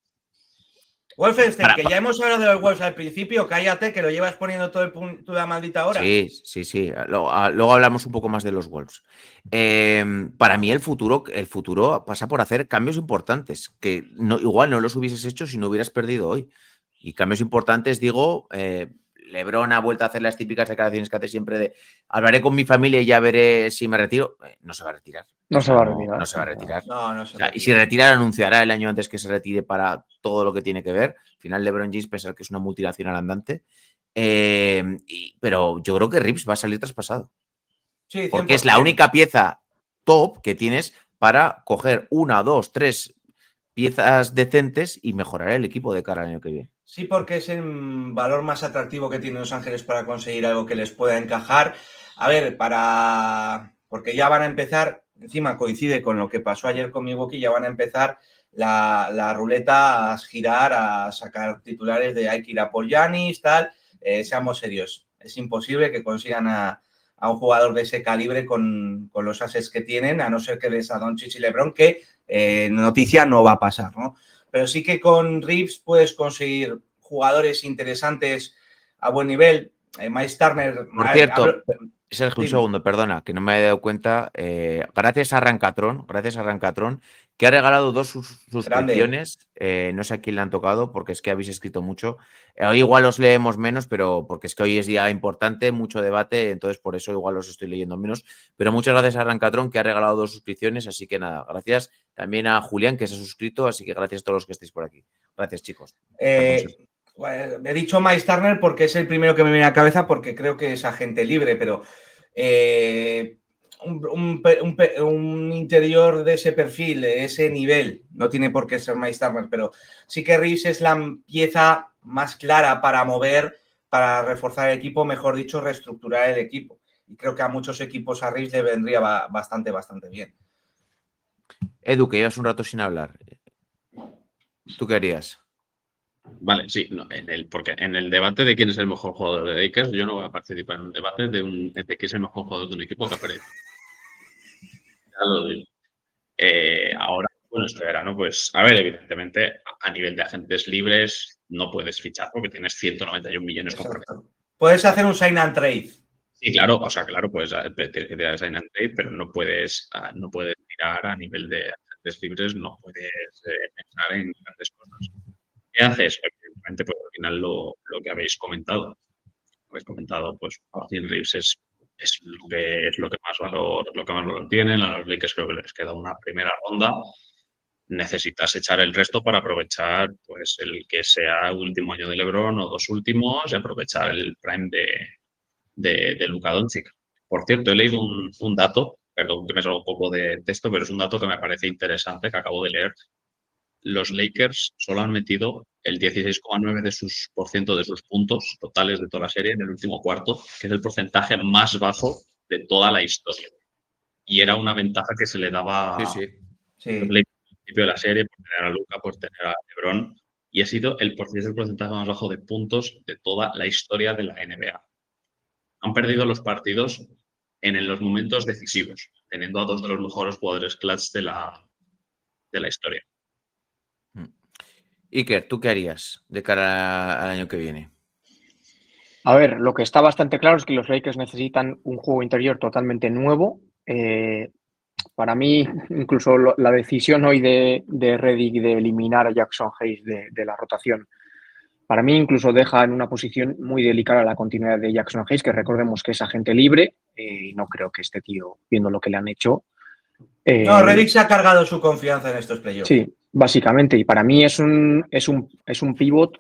Wolfenstein, para, que ya hemos hablado de los Wolves al principio, cállate, que lo llevas poniendo todo el punto, toda la maldita hora. Sí, sí, sí. Luego, luego hablamos un poco más de los Wolves. Eh, para mí el futuro, el futuro pasa por hacer cambios importantes, que no, igual no los hubieses hecho si no hubieras perdido hoy. Y cambios importantes, digo, eh, LeBron ha vuelto a hacer las típicas declaraciones que hace siempre de hablaré con mi familia y ya veré si me retiro. Eh, no se va a retirar. No o sea, se va a no, retirar. no se va a retirar. No, no se O sea, retira. y si retira, anunciará el año antes que se retire para todo lo que tiene que ver. Al final, LeBron James, pensar que es una multinacional andante. Eh, y, pero yo creo que Reeves va a salir traspasado. Sí, porque es la única pieza top que tienes para coger una, dos, tres piezas decentes y mejorar el equipo de cara al año que viene. Sí, porque es el valor más atractivo que tiene Los Ángeles para conseguir algo que les pueda encajar. A ver, para... porque ya van a empezar, encima coincide con lo que pasó ayer con Milwaukee, ya van a empezar la, la ruleta a girar, a sacar titulares de hay que ir a por Giannis, tal. Eh, seamos serios, es imposible que consigan a, a un jugador de ese calibre con, con los assets que tienen, a no ser que des a Doncic y LeBron, que eh, noticia no va a pasar, ¿no? Pero sí que con Reeves puedes conseguir jugadores interesantes a buen nivel. Eh, Miles Turner... Por a, cierto, hablo, Sergio, un dime. segundo, perdona, que no me he dado cuenta. Eh, gracias a Rancatrón, gracias a Rancatrón, que ha regalado dos sus suscripciones. Eh, no sé a quién le han tocado, porque es que habéis escrito mucho. Eh, hoy igual os leemos menos, pero porque es que hoy es día importante, mucho debate, entonces por eso igual os estoy leyendo menos. Pero muchas gracias a Rancatrón, que ha regalado dos suscripciones, así que nada, gracias también a Julián, que se ha suscrito, así que gracias a todos los que estéis por aquí. Gracias, chicos. Eh, bueno, he dicho Miles Turner porque es el primero que me viene a la cabeza, porque creo que es agente libre, pero eh, un, un, un, un interior de ese perfil, de ese nivel, no tiene por qué ser Miles Turner, pero sí que Reeves es la pieza más clara para mover, para reforzar el equipo, mejor dicho, reestructurar el equipo. Y creo que a muchos equipos a Reeves le vendría bastante, bastante bien. Edu, que llevas un rato sin hablar. ¿Tú qué harías? Vale, sí, no, en el, porque en el debate de quién es el mejor jugador de Lakers, yo no voy a participar en un debate de, un, de quién es el mejor jugador de un equipo que aparece. Ya lo digo. Eh, ahora, bueno, este verano, pues, a ver, evidentemente, a nivel de agentes libres no puedes fichar porque tienes ciento noventa y un millones comprometidos. Puedes hacer un sign and trade. Sí, claro, o sea, claro, puedes tirar sign and trade, pero no puedes, no puedes tirar a nivel de agentes libres, no puedes eh, pensar en grandes cosas. ¿Qué haces? Evidentemente, pues al final lo, lo que habéis comentado. Habéis comentado, pues Austin Reeves es, es lo que es lo que más valor, lo que más valor tienen. A los Lakers creo que les queda una primera ronda. necesitas echar el resto para aprovechar pues el que sea último año de LeBron o dos últimos y aprovechar el prime de, de, de Luka Doncic. Por cierto, he leído un, un dato, perdón que me salgo un poco de texto, pero es un dato que me parece interesante, que acabo de leer. Los Lakers solo han metido el dieciséis coma nueve de sus, por ciento de sus puntos totales de toda la serie en el último cuarto, que es el porcentaje más bajo de toda la historia. Y era una ventaja que se le daba Sí, sí. Sí. al principio de la serie por tener a Luka, por tener a LeBron, y ha sido el, es el porcentaje más bajo de puntos de toda la historia de la N B A. Han perdido los partidos en los momentos decisivos, teniendo a dos de los mejores jugadores clutch de la, de la historia. Iker, ¿tú qué harías de cara al año que viene? A ver, lo que está bastante claro es que los Lakers necesitan un juego interior totalmente nuevo. Eh, para mí, incluso lo, la decisión hoy de, de Redick de eliminar a Jackson Hayes de, de la rotación, para mí incluso deja en una posición muy delicada la continuidad de Jackson Hayes, que recordemos que es agente libre, y eh, no creo que este tío, viendo lo que le han hecho... Eh, no, Redick se ha cargado su confianza en estos playoffs. Sí, básicamente, y para mí es un, es un, es un pivot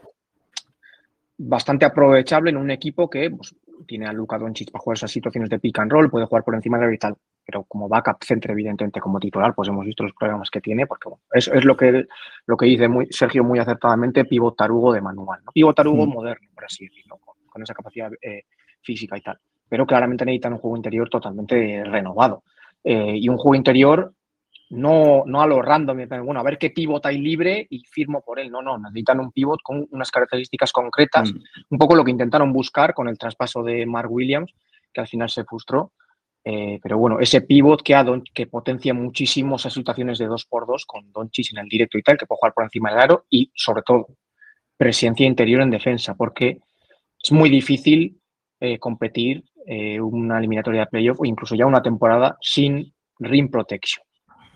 bastante aprovechable en un equipo que pues, tiene a Luka Doncic para jugar esas situaciones de pick and roll, puede jugar por encima de él y tal, pero como backup center, evidentemente, como titular, pues hemos visto los problemas que tiene, porque bueno, es, es lo que lo que dice muy, Sergio muy acertadamente, pivot tarugo de manual, ¿no? Pivot tarugo mm. moderno, por así decirlo, con, con esa capacidad eh, física y tal, pero claramente necesitan un juego interior totalmente renovado, eh, y un juego interior No, no a lo random, bueno, a ver qué pivot hay libre y firmo por él. No, no, necesitan un pivot con unas características concretas, mm. un poco lo que intentaron buscar con el traspaso de Mark Williams, que al final se frustró. Eh, pero bueno, ese pivot que, a Don, que potencia muchísimo esas situaciones de dos por dos con Doncic en el directo y tal, que puede jugar por encima del aro y, sobre todo, presencia interior en defensa, porque es muy difícil eh, competir eh, una eliminatoria de playoff o incluso ya una temporada sin rim protection.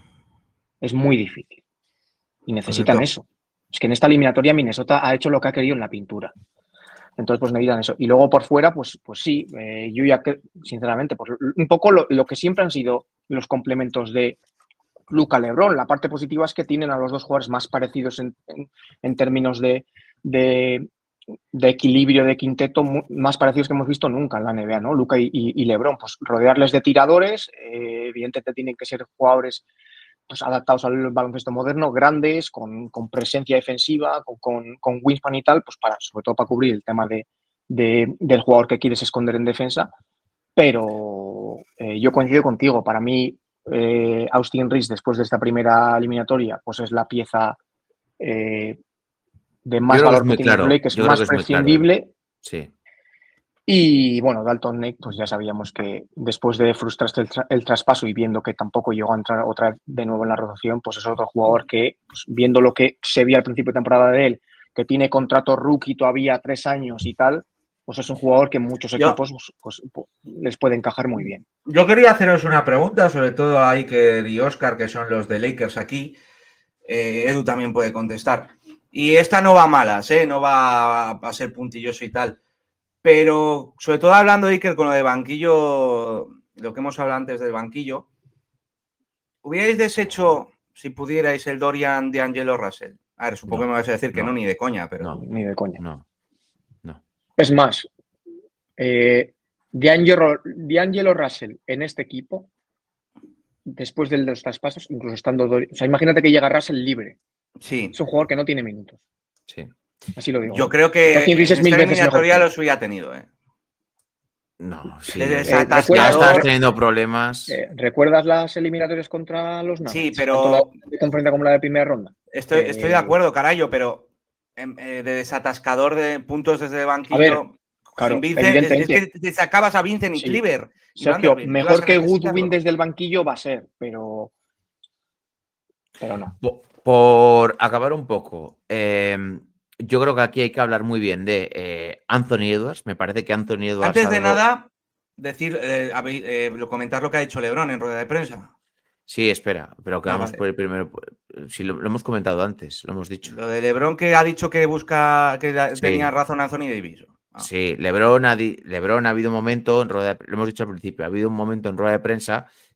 Es muy difícil. Y necesitan Correcto. Eso. Es que en esta eliminatoria Minnesota ha hecho lo que ha querido en la pintura. Entonces, pues necesitan eso. Y luego por fuera, pues, pues sí, eh, yo ya que, sinceramente, pues un poco lo, lo que siempre han sido los complementos de Luka LeBron. La parte positiva es que tienen a los dos jugadores más parecidos en, en, en términos de, de, de equilibrio de quinteto, más parecidos que hemos visto nunca en la N B A, ¿no? Luka y, y, y LeBron, pues rodearles de tiradores, eh, evidentemente tienen que ser jugadores pues, adaptados al baloncesto moderno, grandes, con, con presencia defensiva, con, con, con wingspan y tal, pues para, sobre todo para cubrir el tema de, de, del jugador que quieres esconder en defensa. Pero eh, yo coincido contigo, para mí eh, Austin Reeves, después de esta primera eliminatoria, pues es la pieza eh, de más valor que, que tiene Blake, que es más prescindible. Claro. Sí. Y bueno, Dalton Neck, pues ya sabíamos que después de frustrarse el, tra el traspaso y viendo que tampoco llegó a entrar otra vez de nuevo en la rotación, pues es otro jugador que, pues, viendo lo que se vio al principio de temporada de él, que tiene contrato rookie todavía tres años y tal, pues es un jugador que en muchos yo, equipos pues, pues, les puede encajar muy bien. Yo quería haceros una pregunta, sobre todo a Iker y Oscar, que son los de Lakers aquí. Eh, Edu también puede contestar. Y esta no va a malas, ¿eh? No va a ser puntilloso y tal. Pero, sobre todo hablando, Iker, con lo de banquillo, lo que hemos hablado antes del banquillo, ¿hubierais deshecho, si pudierais, el Dorian de Angelo Russell? A ver, supongo no, que me vais a decir que no, no, ni de coña, pero... No, ni de coña. No, no. Es más, eh, D'Angelo, D'Angelo Russell en este equipo, después de los traspasos, incluso estando... Dorian, o sea, imagínate que llega Russell libre. Sí. Es un jugador que no tiene minutos. Sí. Así lo digo. Yo creo que en esta eliminatoria los hubiera tenido, ¿eh? No, sí. Eh, ya estás teniendo problemas. Eh, ¿Recuerdas las eliminatorias contra los Nuggets? Sí, pero... ¿Te confronta como la de primera ronda? Estoy, eh, estoy de acuerdo, carayo, pero eh, de desatascador de puntos desde el banquillo... A ver, claro, Vincent, es, es que te sacabas a Vincent y sí. Cleaver. Sergio, mejor que Goodwin desde el banquillo va a ser, pero... Pero no. Por, por acabar un poco... Eh, yo creo que aquí hay que hablar muy bien de eh, Anthony Edwards. Me parece que Anthony Edwards... Antes de algo... nada, decir, eh, eh, comentar lo que ha dicho LeBron en rueda de prensa. Sí, espera, pero que ah, vamos vale. por el primero. Si lo, lo hemos comentado antes, lo hemos dicho. Lo de LeBron que ha dicho que busca, que sí. tenía razón Anthony Davis. Ah. Sí, LeBron ha, di, LeBron ha habido un momento, en rueda de, lo hemos dicho al principio, ha habido un momento en rueda de prensa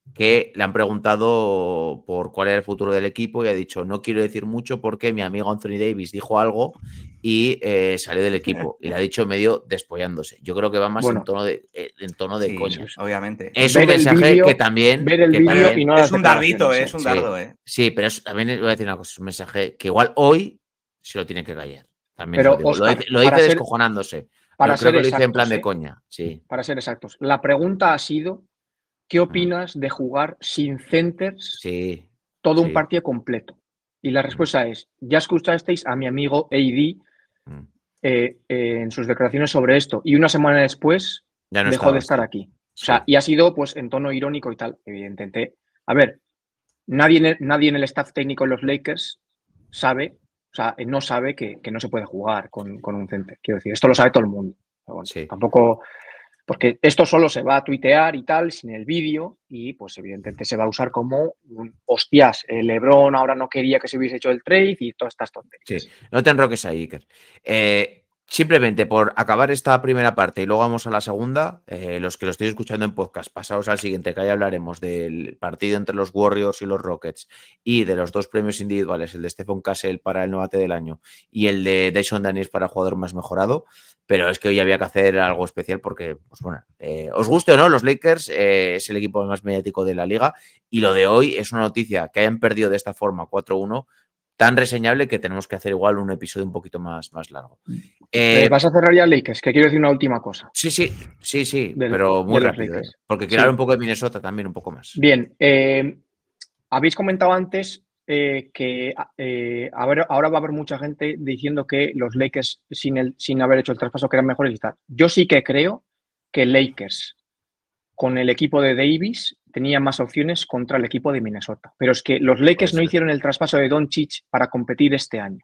que le han preguntado por cuál era el futuro del equipo y ha dicho, no quiero decir mucho porque mi amigo Anthony Davis dijo algo y eh, salió del equipo. Y le ha dicho medio despollándose. Yo creo que va más Bueno. en tono de, eh, en tono de Sí, coña. obviamente. Es Ver un el mensaje vídeo- que también... ver el que vídeo también- y no las Es un dardito, declaraciones, eh, ¿eh? es un Sí. dardo, ¿eh? Sí, pero es- también le voy a decir una cosa, es un mensaje que igual hoy se lo tiene que callar. También Pero, lo digo. Lo Óscar, dice, lo dice para ser- descojonándose. Para Pero creo ser que lo dice en plan exactos, de ¿eh? coña. Sí. Para ser exactos. La pregunta ha sido, ¿qué opinas de jugar sin centers Sí. todo un sí. partido completo? Y la respuesta es, ya escuchasteis a mi amigo A D Mm. eh, eh, en sus declaraciones sobre esto y una semana después Ya no dejó estaba, de estar sí. aquí. O Sí. sea, y ha sido pues en tono irónico y tal, evidentemente. A ver, nadie en el, nadie en el staff técnico de los Lakers sabe, o sea, no sabe que, que no se puede jugar con, con un center. Quiero decir, esto lo sabe todo el mundo. Pero bueno, Sí. tampoco, porque esto solo se va a tuitear y tal, sin el vídeo, y pues evidentemente se va a usar como un hostias, eh, LeBron ahora no quería que se hubiese hecho el trade y todas estas tonterías. Sí, no te enroques ahí, Iker. Eh, simplemente por acabar esta primera parte y luego vamos a la segunda, eh, los que lo estéis escuchando en podcast, pasaos al siguiente, que ahí hablaremos del partido entre los Warriors y los Rockets y de los dos premios individuales, el de Stephen Castle para el novate del año y el de Dyson Daniels para jugador más mejorado. Pero es que hoy había que hacer algo especial porque, pues bueno, eh, os guste o no, los Lakers eh, es el equipo más mediático de la liga y lo de hoy es una noticia que hayan perdido de esta forma cuatro uno tan reseñable que tenemos que hacer igual un episodio un poquito más, más largo. Eh, Eh, ¿Vas a cerrar ya Lakers? Que quiero decir una última cosa. sí, sí, sí, sí, Del- pero muy de los rápido, ¿eh? Lakers. Porque quiero Sí. hablar un poco de Minnesota también, un poco más. Bien, eh, habéis comentado antes eh, que eh, ahora, ahora va a haber mucha gente diciendo que los Lakers sin, el, sin haber hecho el traspaso que eran mejores y tal. Yo sí que creo que Lakers con el equipo de Davis tenía más opciones contra el equipo de Minnesota. Pero es que los Lakers Puede no ser. hicieron el traspaso de Doncic para competir este año.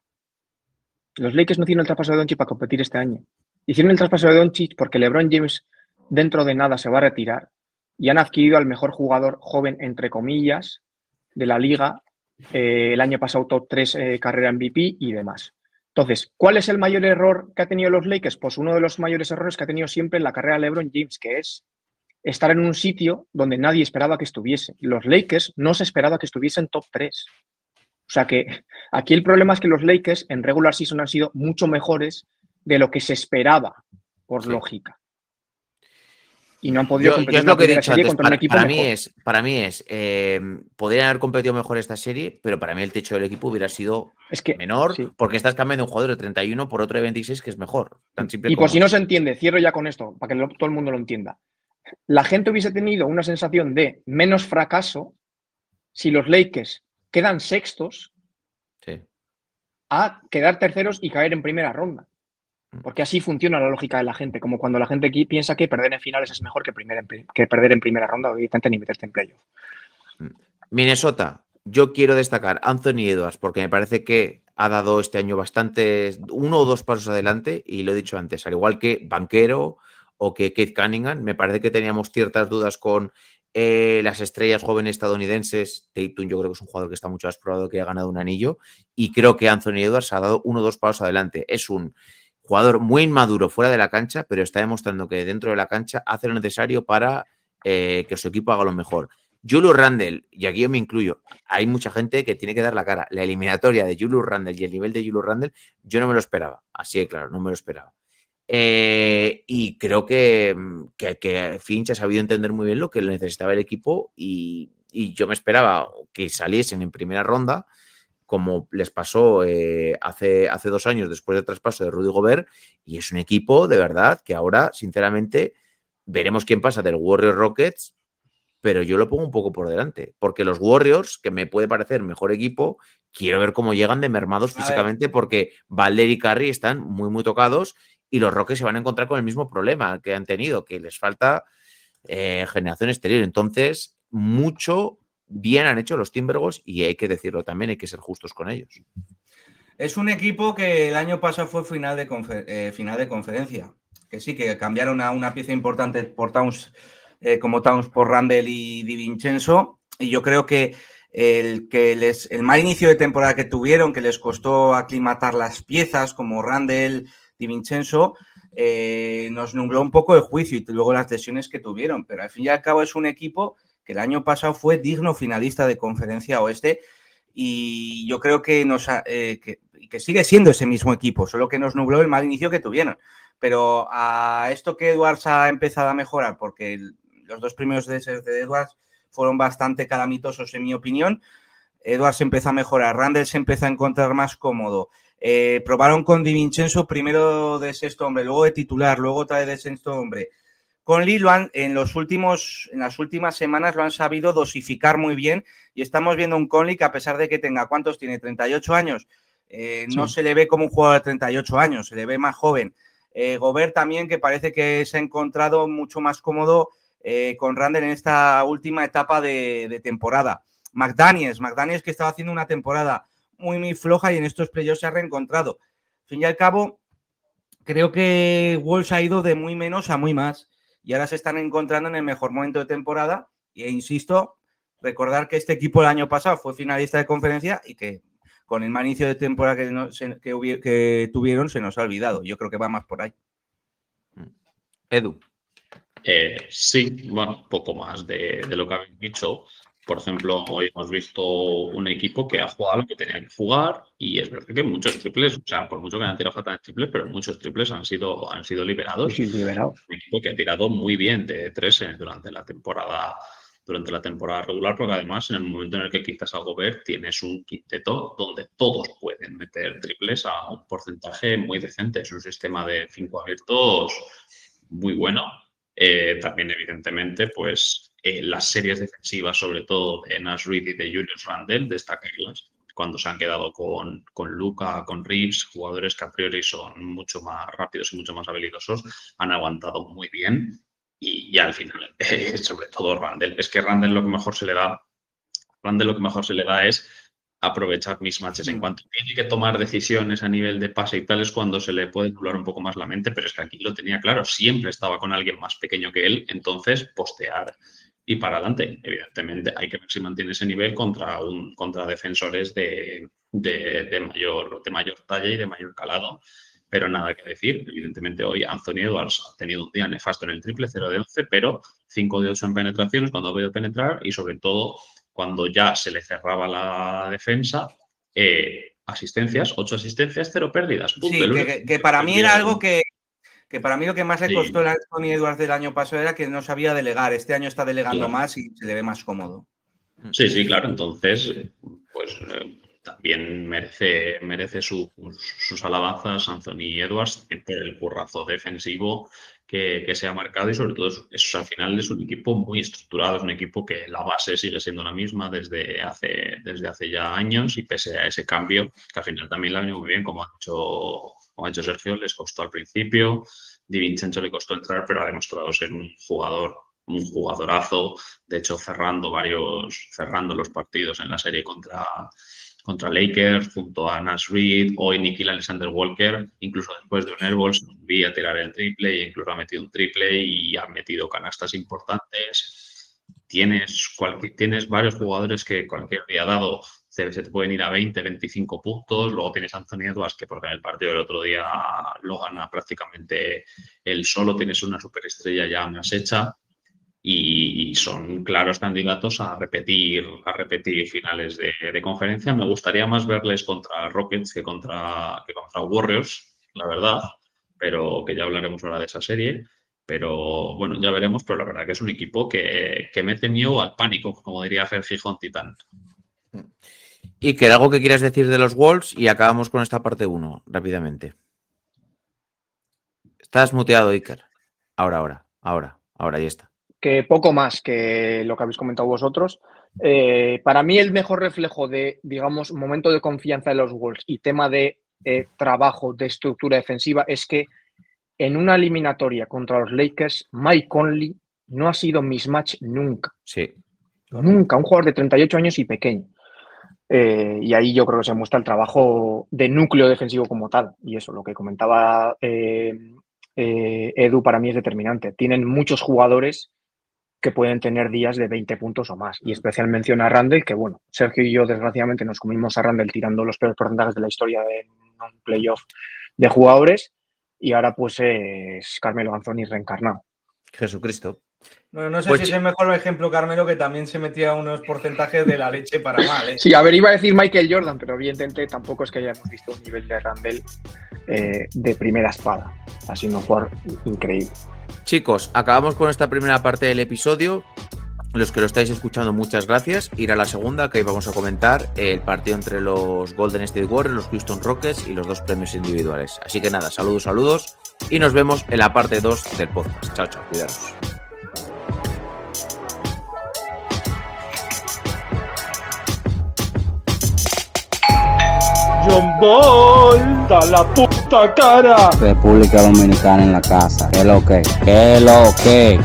Los Lakers no hicieron el traspaso de Doncic para competir este año. Hicieron el traspaso de Doncic porque LeBron James dentro de nada se va a retirar y han adquirido al mejor jugador joven, entre comillas, de la liga. Eh, el año pasado top tres eh, carrera M V P y demás. Entonces, ¿cuál es el mayor error que ha tenido los Lakers? Pues uno de los mayores errores que ha tenido siempre en la carrera de LeBron James, que es estar en un sitio donde nadie esperaba que estuviese. Los Lakers no se esperaba que estuviesen top tres. O sea que aquí el problema es que los Lakers en regular season han sido mucho mejores de lo que se esperaba, por Sí. lógica. Y no han podido Yo, competir yo es en una lo que he primera dicho serie antes, contra un para, equipo para mejor. mí es, para mí es eh, podrían haber competido mejor esta serie, pero para mí el techo del equipo hubiera sido Es que, menor sí. porque estás cambiando un jugador de treinta y uno por otro de veintiséis que es mejor. Tan simple Y como por si no eso. se entiende, cierro ya con esto, para que lo- todo el mundo lo entienda. La gente hubiese tenido una sensación de menos fracaso si los Lakers quedan sextos Sí. a quedar terceros y caer en primera ronda. Porque así funciona la lógica de la gente, como cuando la gente aquí piensa que perder en finales es mejor que, primer en pri- que perder en primera ronda o evidentemente ni meterte en playoff. Minnesota, yo quiero destacar Anthony Edwards porque me parece que ha dado este año bastante, uno o dos pasos adelante y lo he dicho antes, al igual que Banquero o que Kate Cunningham, me parece que teníamos ciertas dudas con eh, las estrellas jóvenes estadounidenses. Tatum yo creo que es un jugador que está mucho más probado, que ha ganado un anillo y creo que Anthony Edwards ha dado uno o dos pasos adelante. Es un jugador muy inmaduro fuera de la cancha, pero está demostrando que dentro de la cancha hace lo necesario para eh, que su equipo haga lo mejor. Julius Randle, y aquí yo me incluyo, hay mucha gente que tiene que dar la cara. La eliminatoria de Julius Randle y el nivel de Julius Randle, yo no me lo esperaba. Así de claro, no me lo esperaba. Eh, y creo que, que, que Finch ha sabido entender muy bien lo que necesitaba el equipo y, y yo me esperaba que saliesen en primera ronda, como les pasó eh, hace, hace dos años después del traspaso de Rudy Gobert, y es un equipo de verdad que ahora, sinceramente, veremos quién pasa del Warriors Rockets, pero yo lo pongo un poco por delante, porque los Warriors, que me puede parecer mejor equipo, quiero ver cómo llegan de mermados físicamente, porque Butler y Curry están muy, muy tocados y los Rockets se van a encontrar con el mismo problema que han tenido, que les falta eh, generación exterior. Entonces, mucho bien han hecho los Timberwolves y hay que decirlo también, hay que ser justos con ellos. Es un equipo que el año pasado fue final de, confer- eh, final de conferencia, que sí, que cambiaron a una pieza importante por Towns, eh, como Towns por Randle y Di Vincenzo, y yo creo que el, que les, el mal inicio de temporada que tuvieron, que les costó aclimatar las piezas como Randle, Di Vincenzo, eh, nos nubló un poco el juicio y luego las lesiones que tuvieron, pero al fin y al cabo es un equipo que el año pasado fue digno finalista de Conferencia Oeste y yo creo que, nos ha, eh, que, que sigue siendo ese mismo equipo, solo que nos nubló el mal inicio que tuvieron. Pero a esto que Edwards ha empezado a mejorar, porque el, los dos primeros D S de Edwards fueron bastante calamitosos en mi opinión, Edwards empezó a mejorar, Randle se empezó a encontrar más cómodo. Eh, probaron con Di Vincenzo primero de sexto hombre, luego de titular, luego otra vez de sexto hombre. Conley lo han, en, los últimos, en las últimas semanas lo han sabido dosificar muy bien y estamos viendo un Conley que a pesar de que tenga, ¿cuántos tiene? treinta y ocho años, eh, sí. No se le ve como un jugador de treinta y ocho años, se le ve más joven. Eh, Gobert también, que parece que se ha encontrado mucho más cómodo eh, con Randle en esta última etapa de, de temporada. McDaniels, McDaniels que estaba haciendo una temporada muy, muy floja y en estos playoffs se ha reencontrado. Al fin y al cabo, creo que Wolves ha ido de muy menos a muy más y ahora se están encontrando en el mejor momento de temporada e insisto, recordar que este equipo el año pasado fue finalista de conferencia y que con el mal inicio de temporada que, no, se, que, hubi- que tuvieron se nos ha olvidado. Yo creo que va más por ahí. Edu. Eh, sí, bueno, poco más de, de lo que habéis dicho. Por ejemplo, hoy hemos visto un equipo que ha jugado lo que tenía que jugar y es verdad que muchos triples, o sea, por mucho que han tirado falta de triples, pero muchos triples han sido, han sido liberados. Sí, liberados. Un equipo que ha tirado muy bien de tres durante la temporada durante la temporada regular, porque además en el momento en el que quizás algo ver tienes un quinteto donde todos pueden meter triples a un porcentaje muy decente. Es un sistema de cinco abiertos muy bueno. Eh, también, evidentemente, pues eh, las series defensivas, sobre todo de Nash Reed y de Julius Randle, destacarlas cuando se han quedado con, con Luka, con Reeves, jugadores que a priori son mucho más rápidos y mucho más habilidosos, han aguantado muy bien. Y, y al final, eh, sobre todo Randle, es que Randle lo que mejor se le da, Randle lo que mejor se le da es aprovechar mismatches. En cuanto tiene que tomar decisiones a nivel de pase y tal, es cuando se le puede nublar un poco más la mente, pero es que aquí lo tenía claro, siempre estaba con alguien más pequeño que él, entonces postear y para adelante. Evidentemente hay que ver si mantiene ese nivel contra, un, contra defensores de, de, de, mayor, de mayor talla y de mayor calado. Pero nada que decir, evidentemente hoy Anthony Edwards ha tenido un día nefasto en el triple, cero de once, pero cinco de ocho en penetraciones cuando ha podido penetrar y sobre todo cuando ya se le cerraba la defensa, eh, asistencias, ocho asistencias, cero pérdidas. Punto. Sí, que, que, que para mí era algo que, que para mí lo que más le costó sí. el Anthony Edwards del año pasado era que no sabía delegar. Este año está delegando claro. más y se le ve más cómodo. Sí, sí, claro. Entonces, pues eh, también merece, merece su, sus alabanzas Anthony Edwards por el currazo defensivo que, que se ha marcado y sobre todo eso, eso al final es un equipo muy estructurado, es un equipo que la base sigue siendo la misma desde hace, desde hace ya años y pese a ese cambio, que al final también la ha venido muy bien, como ha hecho, como ha hecho Sergio, les costó al principio, Di Vincenzo le costó entrar, pero ha demostrado ser un jugador un jugadorazo, de hecho cerrando varios, cerrando los partidos en la serie contra, contra Lakers, junto a Nash Reed, hoy Nickeil Alexander Walker, incluso después de un airball se volvía a tirar el triple e incluso ha metido un triple y ha metido canastas importantes. Tienes, cualquier, tienes varios jugadores que cualquier día dado se, se te pueden ir a veinte, veinticinco puntos, luego tienes a Anthony Edwards que porque en el partido del otro día lo gana prácticamente él solo, tienes una superestrella ya más hecha. Y son claros candidatos a repetir, a repetir finales de, de conferencia. Me gustaría más verles contra Rockets que contra, que contra Warriors, la verdad, pero que ya hablaremos ahora de esa serie. Pero bueno, ya veremos, pero la verdad que es un equipo que, que mete miedo al pánico, como diría Fer Gijón Titán. Y que algo que quieras decir de los Wolves y acabamos con esta parte uno rápidamente. Estás muteado, Iker. Ahora, ahora, ahora, ahora, ya está. Que poco más que lo que habéis comentado vosotros. Eh, para mí el mejor reflejo de, digamos, momento de confianza de los Wolves y tema de eh, trabajo, de estructura defensiva, es que en una eliminatoria contra los Lakers, Mike Conley no ha sido mismatch nunca. Sí. Nunca. Un jugador de treinta y ocho años y pequeño. Eh, y ahí yo creo que se muestra el trabajo de núcleo defensivo como tal. Y eso, lo que comentaba eh, eh, Edu, para mí es determinante. Tienen muchos jugadores que pueden tener días de veinte puntos o más. Y especial mención a Randle, que bueno, Sergio y yo desgraciadamente nos comimos a Randle tirando los peores porcentajes de la historia de un playoff de jugadores y ahora pues es Carmelo Anthony reencarnado. Jesucristo. Bueno, no sé Pues si chi- es el mejor ejemplo, Carmelo, que también se metía unos porcentajes de la leche para mal, ¿eh? Sí, a ver, iba a decir Michael Jordan, pero evidentemente tampoco es que hayamos visto un nivel de Randall eh, de primera espada. Ha sido un jugador increíble. Chicos, acabamos con esta primera parte del episodio. Los que lo estáis escuchando, muchas gracias. Ir a la segunda, que hoy vamos a comentar el partido entre los Golden State Warriors, los Houston Rockets y los dos premios individuales. Así que nada, saludos, saludos. Y nos vemos en la parte dos del podcast. Chao, chao, cuidaros. John Ball, da la puta cara. República Dominicana en la casa. ¿Qué lo que? ¿Qué lo que?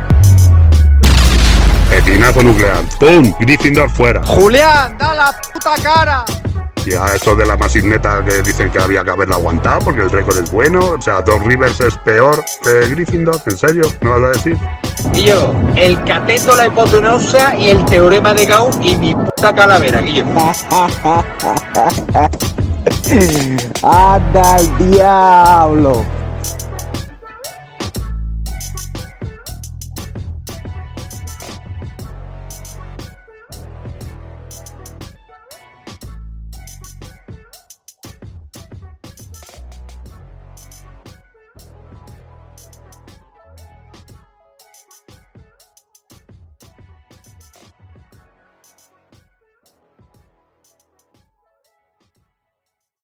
Petinazo nuclear. ¡Pum! Gryffindor fuera. Julián, da la puta cara. Y a eso de la Masineta que dicen que había que haberla aguantado porque el récord es bueno. O sea, Doc Rivers es peor que Gryffindor. ¿En serio? ¿No vas a decir? Guillo, el cateto, la hipotenusa y el teorema de Gauss y mi puta calavera, Guillo. ¡Anda al diablo!